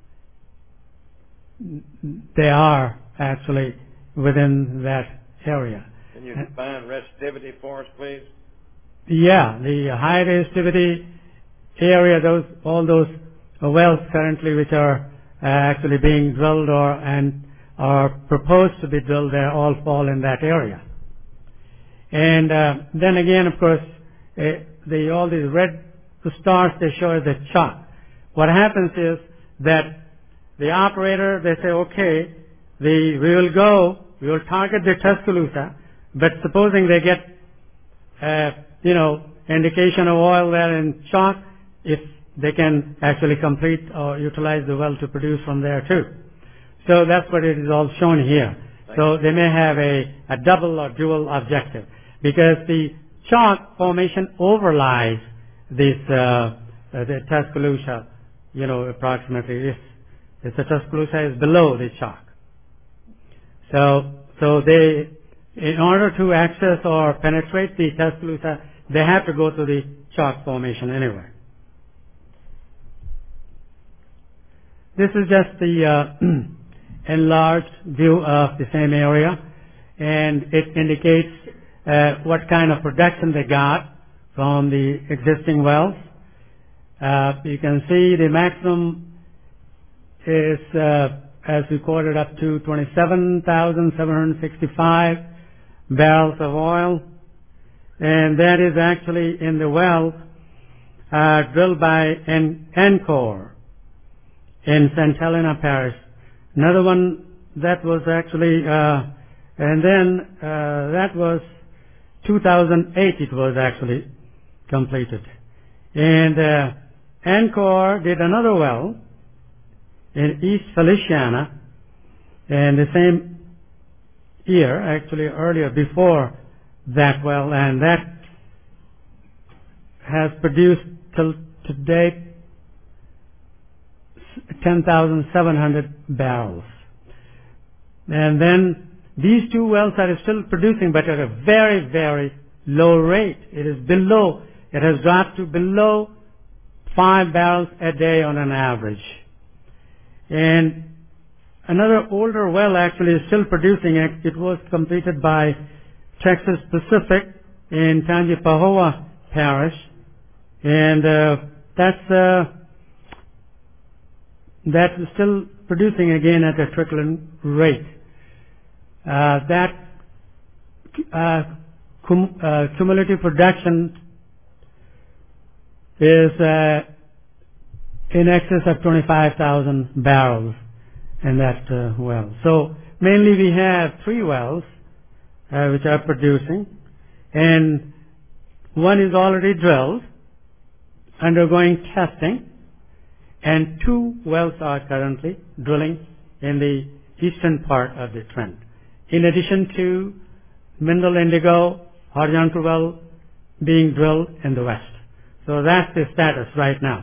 they are actually within that area. Can you define resistivity for us, please? Yeah, the high resistivity area, those, all those wells currently which are uh, actually being drilled or, and are proposed to be drilled, they all fall in that area. And uh, then again, of course, uh, the all these red stars they show as the chalk. What happens is that the operator, they say, okay, the, we will go, we will target the Tuscaloosa, but supposing they get, uh, you know, indication of oil there in chalk, if they can actually complete or utilize the well to produce from there too. So that's what it is all shown here. So they may have a, a double or dual objective, because the chalk formation overlies this uh, uh, the Tuscaloosa, you know, approximately. This, this the Tuscaloosa is below the chalk. So, so they, in order to access or penetrate the Tuscaloosa, they have to go to the chalk formation anyway. This is just the uh, enlarged view of the same area, and it indicates uh, what kind of production they got from the existing wells. Uh, you can see the maximum is, uh, as recorded, up to twenty-seven thousand seven hundred sixty-five barrels of oil, and that is actually in the well uh, drilled by an Encore in Saint Helena Parish. Another one that was actually, uh, and then uh, that was two thousand eight. It was actually completed, and uh, Encore did another well in East Feliciana, and the same year, actually earlier, before that well, and that has produced till to date ten thousand seven hundred barrels. And then these two wells are still producing, but at a very, very low rate. It is below, it has dropped to below five barrels a day on an average. And another older well actually is still producing. It, it was completed by Texas Pacific in Tangipahoa Parish. And uh, that's uh, that's still producing again at a trickling rate. Uh, that uh, cum, uh, cumulative production is uh, in excess of twenty-five thousand barrels in that uh, well. So mainly we have three wells uh, which are producing, and one is already drilled, undergoing testing, and two wells are currently drilling in the eastern part of the trend. In addition to Mineral Indigo horizontal well being drilled in the west. So that's the status right now.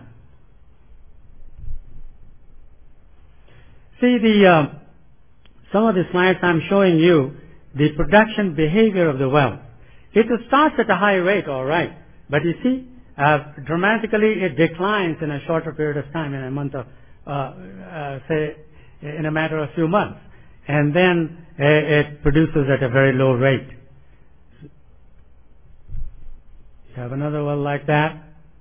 See the uh, some of the slides I'm showing you, the production behavior of the well. It starts at a high rate, all right, but you see, uh, dramatically it declines in a shorter period of time, in a month of, uh, uh, say, in a matter of a few months, and then uh, it produces at a very low rate. You have another well like that.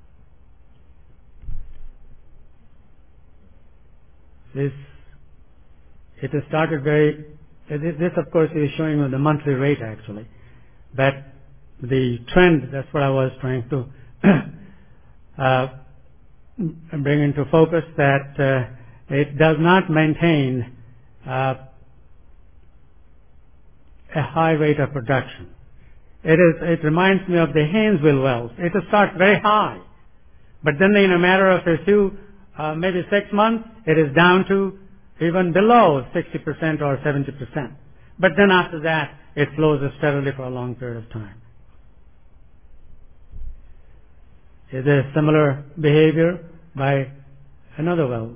This, it has started very, this of course is showing on the monthly rate actually, but the trend, that's what I was trying to uh, bring into focus, that uh, it does not maintain uh, a high rate of production. It is, it reminds me of the Haynesville wells. It starts very high, but then in a matter of a few, uh, maybe six months, it is down to even below sixty percent or seventy percent. But then after that, it flows steadily for a long period of time. Is there similar behavior by another well?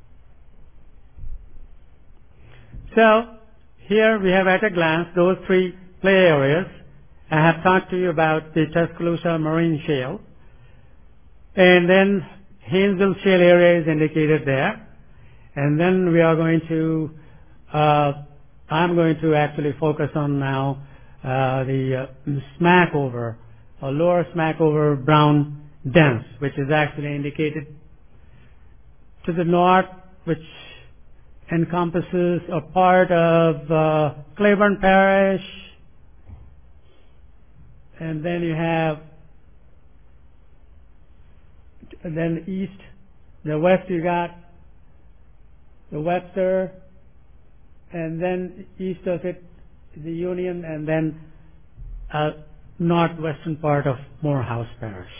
So, here we have at a glance those three play areas. I have talked to you about the Tuscaloosa Marine Shale. And then Haynesville Shale area is indicated there. And then we are going to, uh, I'm going to actually focus on now uh, the uh, Smackover, or lower Smackover brown dense, which is actually indicated to the north, which encompasses a part of uh, Claiborne Parish, and then you have, and then east, the west you got the Webster, and then east of it the Union, and then uh, northwestern part of Morehouse Parish.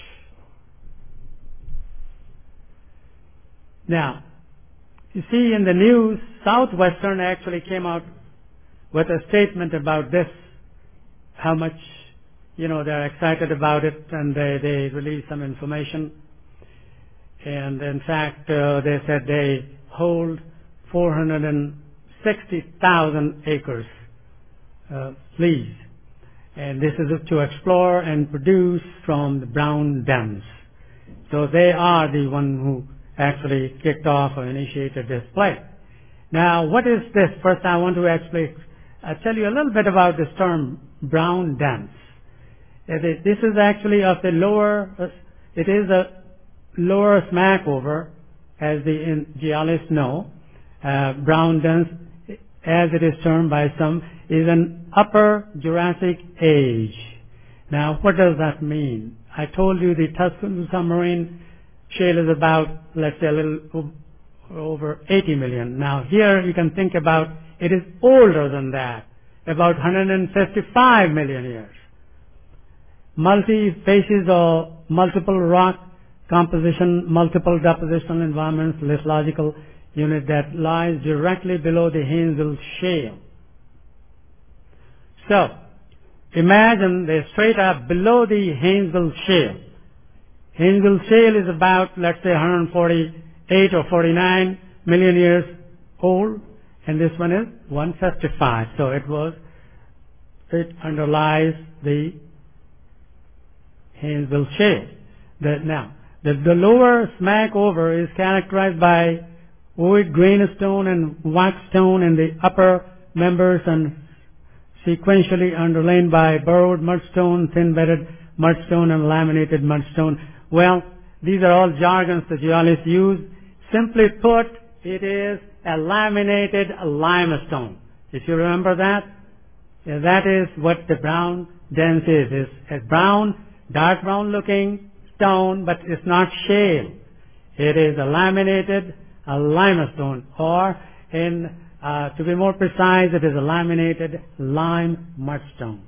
Now, you see in the news, Southwestern actually came out with a statement about this, how much, you know, they're excited about it, and they, they released some information. And in fact, uh, they said they hold four hundred sixty thousand acres uh, lease. And this is to explore and produce from the brown dams. So they are the one who actually kicked off or initiated this play. Now, what is this? First, I want to actually uh, tell you a little bit about this term, brown dams. This is actually of the lower, uh, it is a lower Smackover, as the in, geologists know. Uh, brown dense, as it is termed by some, is an upper Jurassic age. Now, what does that mean? I told you the Tuscaloosa Marine Shale is about, let's say, a little over eighty million. Now, here you can think about, it is older than that, about one hundred fifty-five million years. Multi-facies or multiple rock composition, multiple depositional environments, lithological unit that lies directly below the Haynesville Shale. So, imagine they're straight up below the Haynesville Shale. Haynesville Shale is about, let's say, one hundred forty-eight or forty-nine million years old, and this one is one hundred fifty-five. So it was, it underlies the Haynesville Shale. The, now, the, the lower Smackover is characterized by Oid grainstone and waxstone, and the upper members and sequentially underlain by burrowed mudstone, thin-bedded mudstone, and laminated mudstone. Well, these are all jargons the geologists use. Simply put, it is a laminated limestone. If you remember that, yeah, that is what the brown dense is. It's a brown, dark brown looking stone, but it's not shale. It is a laminated a limestone, or in, uh, to be more precise, it is a laminated lime mudstone.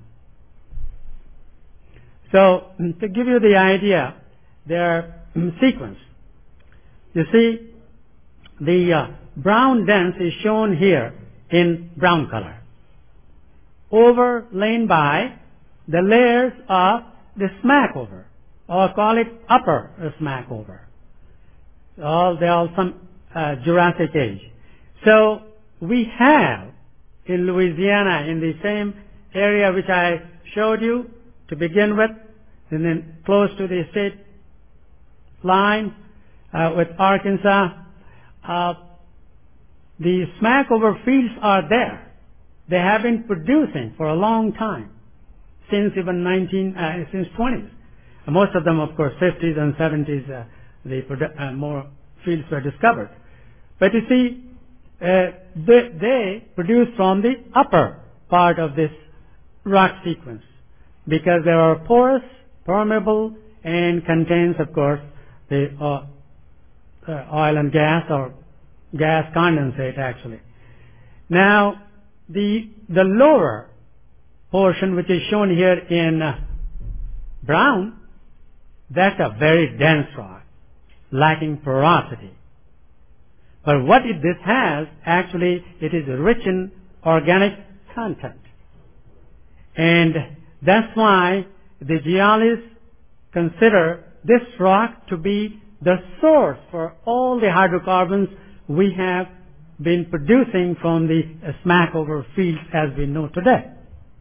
So, to give you the idea, their sequence. You see, the uh, brown dense is shown here in brown color, overlain by the layers of the Smackover, or call it upper Smackover. All they all some uh, Jurassic age. So we have in Louisiana, in the same area which I showed you to begin with, and then close to the state line uh, with Arkansas, uh, the Smackover fields are there. They have been producing for a long time, since even nineteen, uh, since twenties. Most of them, of course, fifties and seventies, uh, the produ- uh, more fields were discovered. But you see, uh, they, they produce from the upper part of this rock sequence, because they are porous, permeable, and contains, of course, the uh, uh, oil and gas, or gas condensate, actually. Now, the the lower portion, which is shown here in uh, brown, that's a very dense rock, lacking porosity. But what it, this has, actually, it is rich in organic content. And that's why the geologists consider this rock to be the source for all the hydrocarbons we have been producing from the Smackover fields as we know today.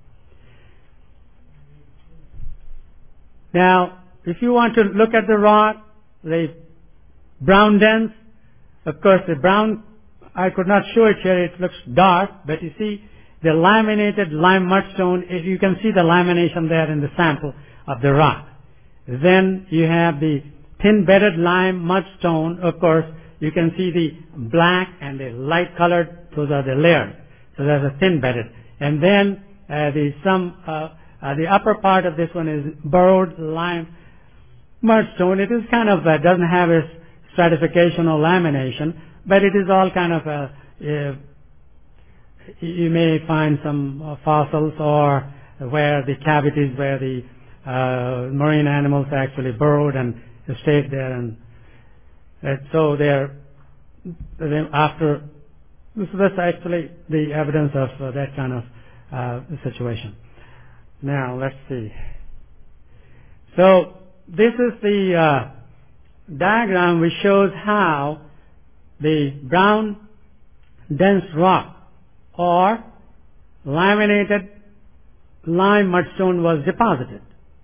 Now, if you want to look at the rock, the brown dense, of course the brown, I could not show it here, it looks dark, but you see the laminated lime mudstone, if you can see the lamination there in the sample of the rock. Then you have the thin-bedded lime mudstone, of course, you can see the black and the light colored, those are the layers. So there's a thin-bedded. And then uh, the some uh, uh, the upper part of this one is burrowed lime mudstone. It is kind of, uh, doesn't have a stratification or lamination, but it is all kind of, uh, uh, you may find some uh, fossils, or where the cavities where the uh, marine animals actually burrowed and stayed there, and uh, so they're, then after, so that's actually the evidence of uh, that kind of uh, situation. Now, let's see. So, this is the uh, diagram which shows how the brown dense rock, or laminated lime mudstone, was deposited.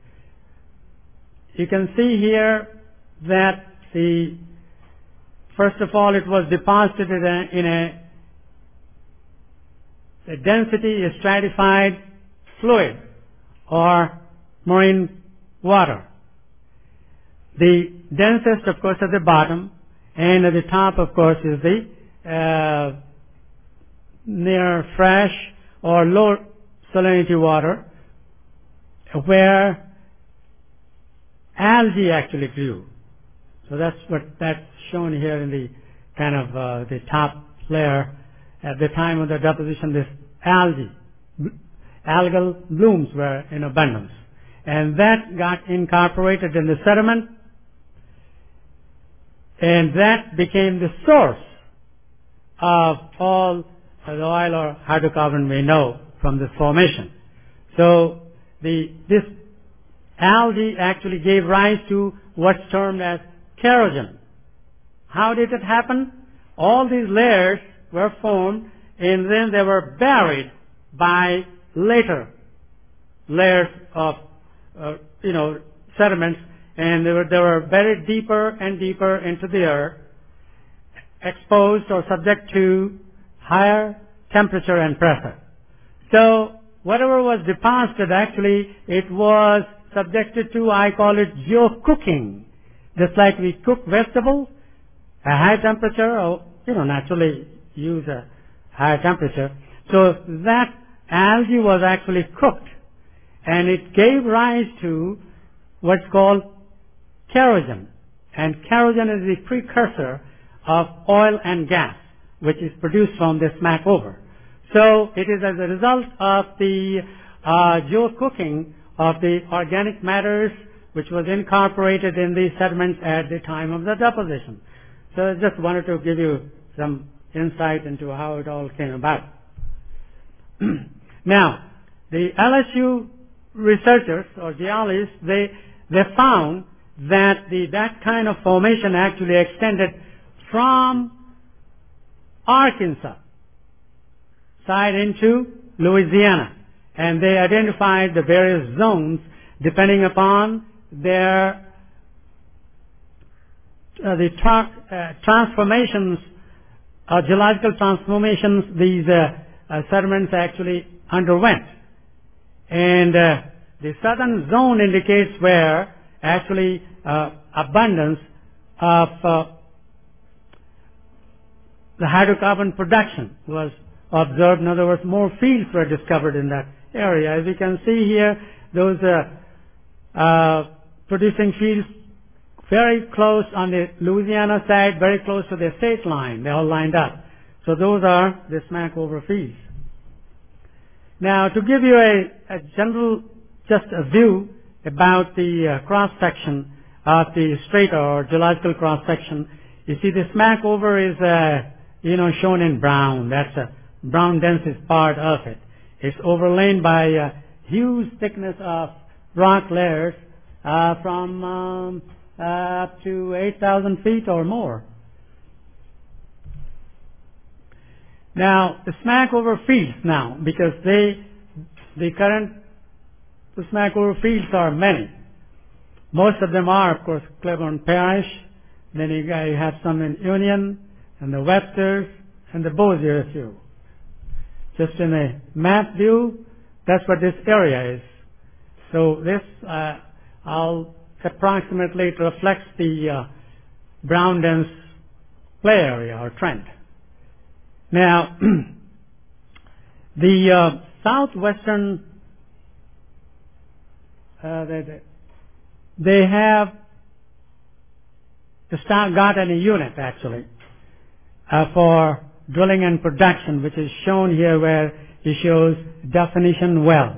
You can see here that the, first of all, it was deposited in a, in a, a density stratified fluid, or marine water. The densest, of course, at the bottom, and at the top, of course, is the uh, near fresh or low salinity water, where algae actually grew. So that's what that's shown here in the kind of uh, the top layer. At the time of the deposition, this algae, algal blooms were in abundance, and that got incorporated in the sediment, and that became the source of all the oil or hydrocarbon we know from this formation. So the this algae actually gave rise to what's termed as kerogen. How did it happen? All these layers were formed and then they were buried by later layers of, uh, you know, sediments, and they were, they were buried deeper and deeper into the earth, exposed or subject to higher temperature and pressure. So whatever was deposited, actually, it was subjected to, I call it geo-cooking. Just like we cook vegetables, a high temperature, or, you know, naturally use a higher temperature. So that algae was actually cooked, and it gave rise to what's called kerogen. And kerogen is the precursor of oil and gas, which is produced from this Smackover. So it is as a result of the uh, geo-cooking of the organic matters which was incorporated in these sediments at the time of the deposition. So I just wanted to give you some insight into how it all came about. Now, the L S U researchers or geologists, they, they found that the, that kind of formation actually extended from Arkansas side into Louisiana, and they identified the various zones depending upon their uh, the tra- uh, transformations, uh, geological transformations these uh, uh, sediments actually underwent. And uh, the southern zone indicates where actually uh, abundance of uh, the hydrocarbon production was observed. In other words, more fields were discovered in that area. As you can see here, those uh, uh, producing fields very close on the Louisiana side, very close to the state line. They all lined up. So those are the Smackover fields. Now, to give you a, a general, just a view about the uh, cross-section of the strata or geological cross-section, you see the Smackover is, uh, you know, shown in brown. That's a brown densest part of it. It's overlain by a huge thickness of rock layers uh, from um, uh, up to eight thousand feet or more. Now, the Smackover fields now, because they, the current the Smackover fields are many. Most of them are, of course, Claiborne Parish. Then you have some in Union and the Websters and the Bossier few. Just in a map view, that's what this area is. So this, uh, I'll approximately, it reflects the uh, brown dense clay area or trend. Now, the uh, southwestern, uh, they, they have got a unit actually uh, for drilling and production, which is shown here where it shows definition well.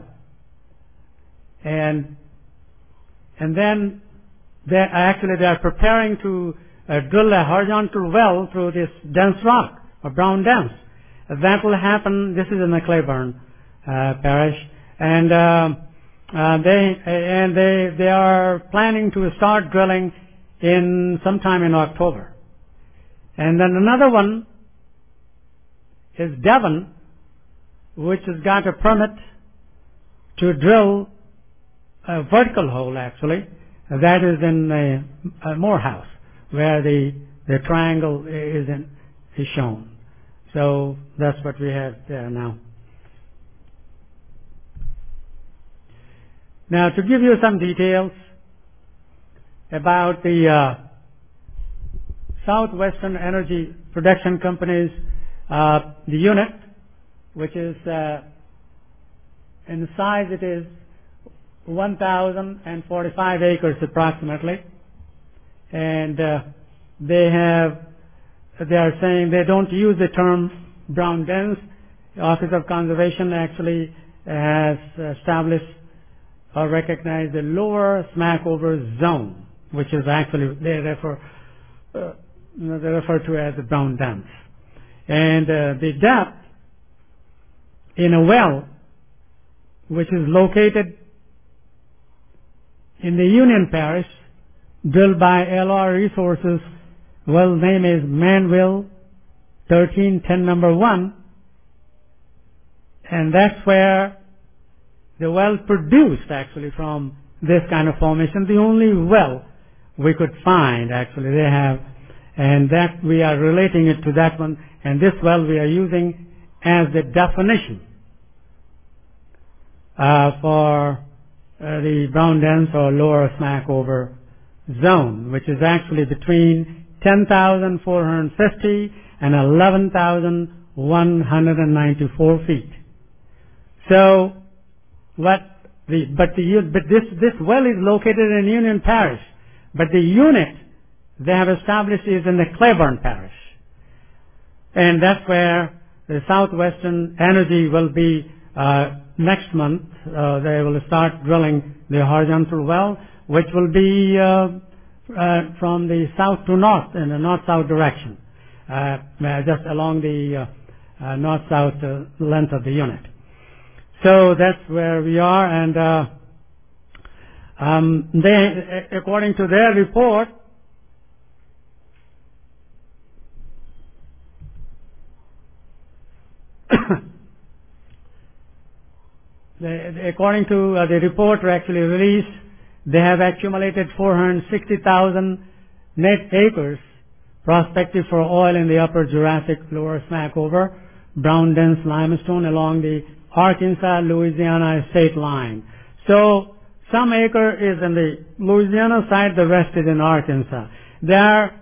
And and then they actually they are preparing to uh, drill a horizontal well through this dense rock or brown dense. That will happen. This is in the Claiborne uh, parish, and uh, uh, they and they they are planning to start drilling in sometime in October. And then another one is Devon, which has got a permit to drill a vertical hole actually. That is in a, a Morehouse, where the the triangle is in, is shown. So that's what we have there now. Now, to give you some details about the uh, Southwestern Energy Production Company's uh, the unit, which is uh, in size it is one thousand forty-five acres approximately, and uh, they have they are saying they don't use the term brown dense. The Office of Conservation actually has established or recognized the lower Smackover zone, which is actually they refer uh, they refer to as the brown dense. And uh, the depth in a well, which is located in the Union Parish, drilled by L R Resources. Well name is Manville thirteen ten number one, and that's where the well produced actually from this kind of formation, the only well we could find actually they have, and that we are relating it to that one, and this well we are using as the definition uh, for uh, the brown dense or lower Smackover zone, which is actually between ten thousand four hundred fifty and eleven thousand one hundred ninety-four feet. So, what the but the but this this well is located in Union Parish, but the unit they have established is in the Claiborne Parish, and that's where the Southwestern Energy will be uh, next month. Uh, they will start drilling the horizontal well, which will be uh, uh, from the south to north in the north-south direction, uh, just along the uh, uh, north-south uh, length of the unit. So that's where we are, and uh, um, they, according to their report, they, according to uh, the report actually released, they have accumulated four hundred sixty thousand net acres prospective for oil in the upper Jurassic, lower Smackover, brown dense limestone along the Arkansas-Louisiana state line. So, some acre is in the Louisiana side, the rest is in Arkansas. They are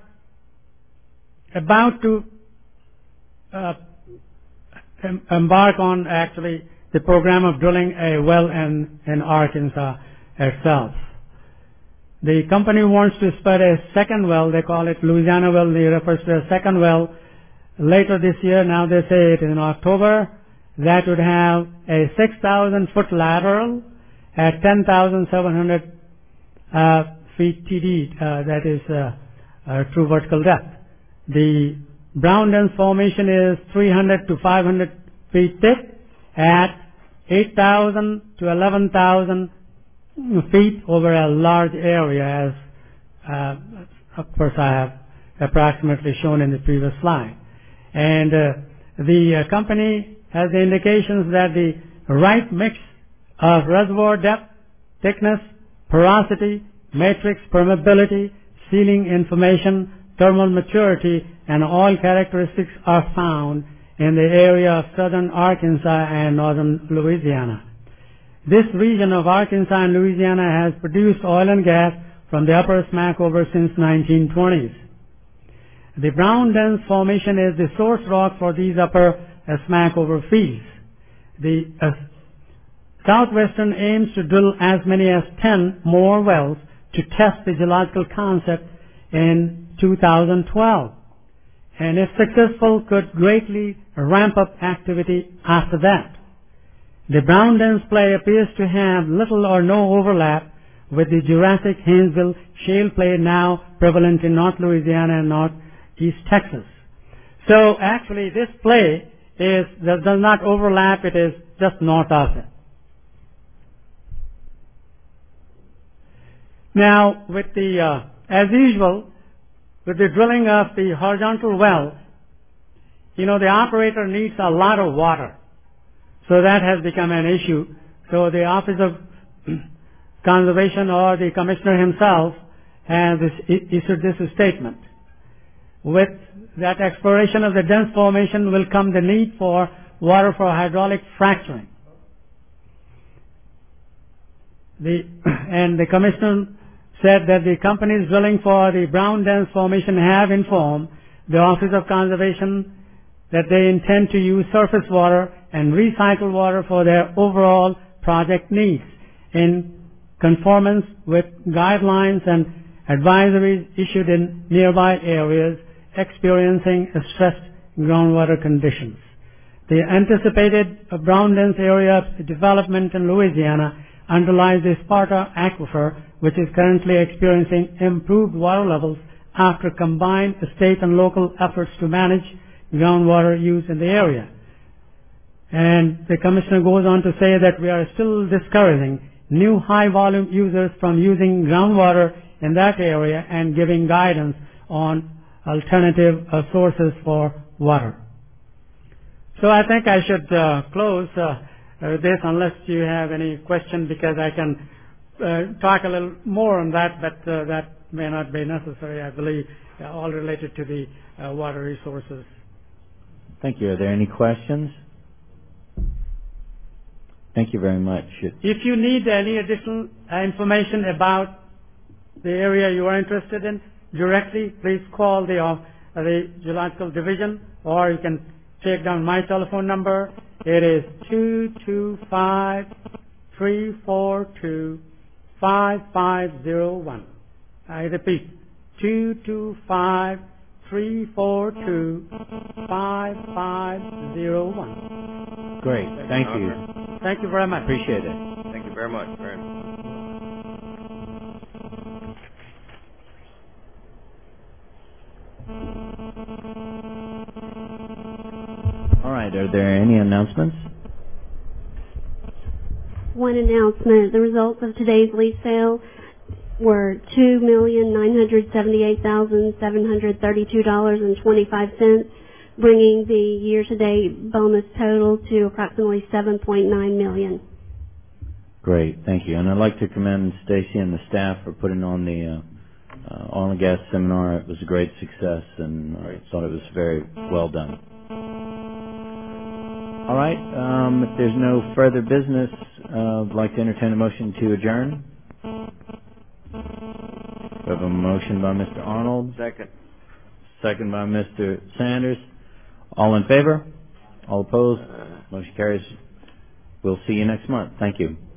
about to uh, em- embark on actually the program of drilling a well in, in Arkansas itself. The company wants to spud a second well, they call it Louisiana well, they refer to a second well later this year. Now they say it is in October. That would have a six thousand foot lateral at ten thousand seven hundred uh, feet T D, uh, that is uh, uh, true vertical depth. The brown dense formation is three hundred to five hundred feet thick at eight thousand to eleven thousand feet over a large area, as uh, of course I have approximately shown in the previous slide. And uh, the uh, company has the indications that the right mix of reservoir depth, thickness, porosity, matrix permeability, sealing information, thermal maturity, and oil characteristics are found in the area of southern Arkansas and northern Louisiana. This region of Arkansas and Louisiana has produced oil and gas from the upper Smackover since nineteen twenties. The brown dense formation is the source rock for these upper uh, Smackover fields. The uh, Southwestern aims to drill as many as ten more wells to test the geological concept in two thousand twelve, and if successful could greatly ramp up activity after that. The brown dense play appears to have little or no overlap with the Jurassic Haynesville shale play now prevalent in North Louisiana and Northeast Texas. So actually this play is does not overlap, it is just north of it. Now with the, uh, as usual, with the drilling of the horizontal well, you know, the operator needs a lot of water. So that has become an issue. So the Office of Conservation or the Commissioner himself has issued this statement. With that exploration of the dense formation will come the need for water for hydraulic fracturing. The, and the Commissioner said that the companies drilling for the brown dense formation have informed the Office of Conservation that they intend to use surface water and recycled water for their overall project needs in conformance with guidelines and advisories issued in nearby areas experiencing stressed groundwater conditions. The anticipated brown dense area of development in Louisiana underlies the Sparta aquifer, which is currently experiencing improved water levels after combined state and local efforts to manage groundwater use in the area. And the Commissioner goes on to say that we are still discouraging new high volume users from using groundwater in that area and giving guidance on alternative uh, sources for water. So I think I should uh, close uh, uh, this unless you have any question, because I can uh, talk a little more on that, but uh, that may not be necessary, I believe, uh, all related to the uh, water resources. Thank you. Are there any questions? Thank you very much. If you need any additional uh, information about the area you are interested in directly, please call the, uh, the Geological Division, or you can take down my telephone number. It is two two five, three four two, five five zero one. I repeat, two two five, three four two, five five zero one. Great. Thank you. Thank you very much. Appreciate it. Thank you very much. Very much. All right. Are there any announcements? One announcement. The results of today's lease sale were two million nine hundred seventy-eight thousand seven hundred thirty-two dollars and twenty-five cents, bringing the year-to-date bonus total to approximately seven point nine million dollars. Great. Thank you. And I'd like to commend Stacy and the staff for putting on the uh, uh, oil and gas seminar. It was a great success, and I thought it was very well done. All right. Um, if there's no further business, uh, I'd like to entertain a motion to adjourn. We have a motion by Mister Arnold. Second. Second by Mister Sanders. All in favor? All opposed? Motion carries. We'll see you next month. Thank you.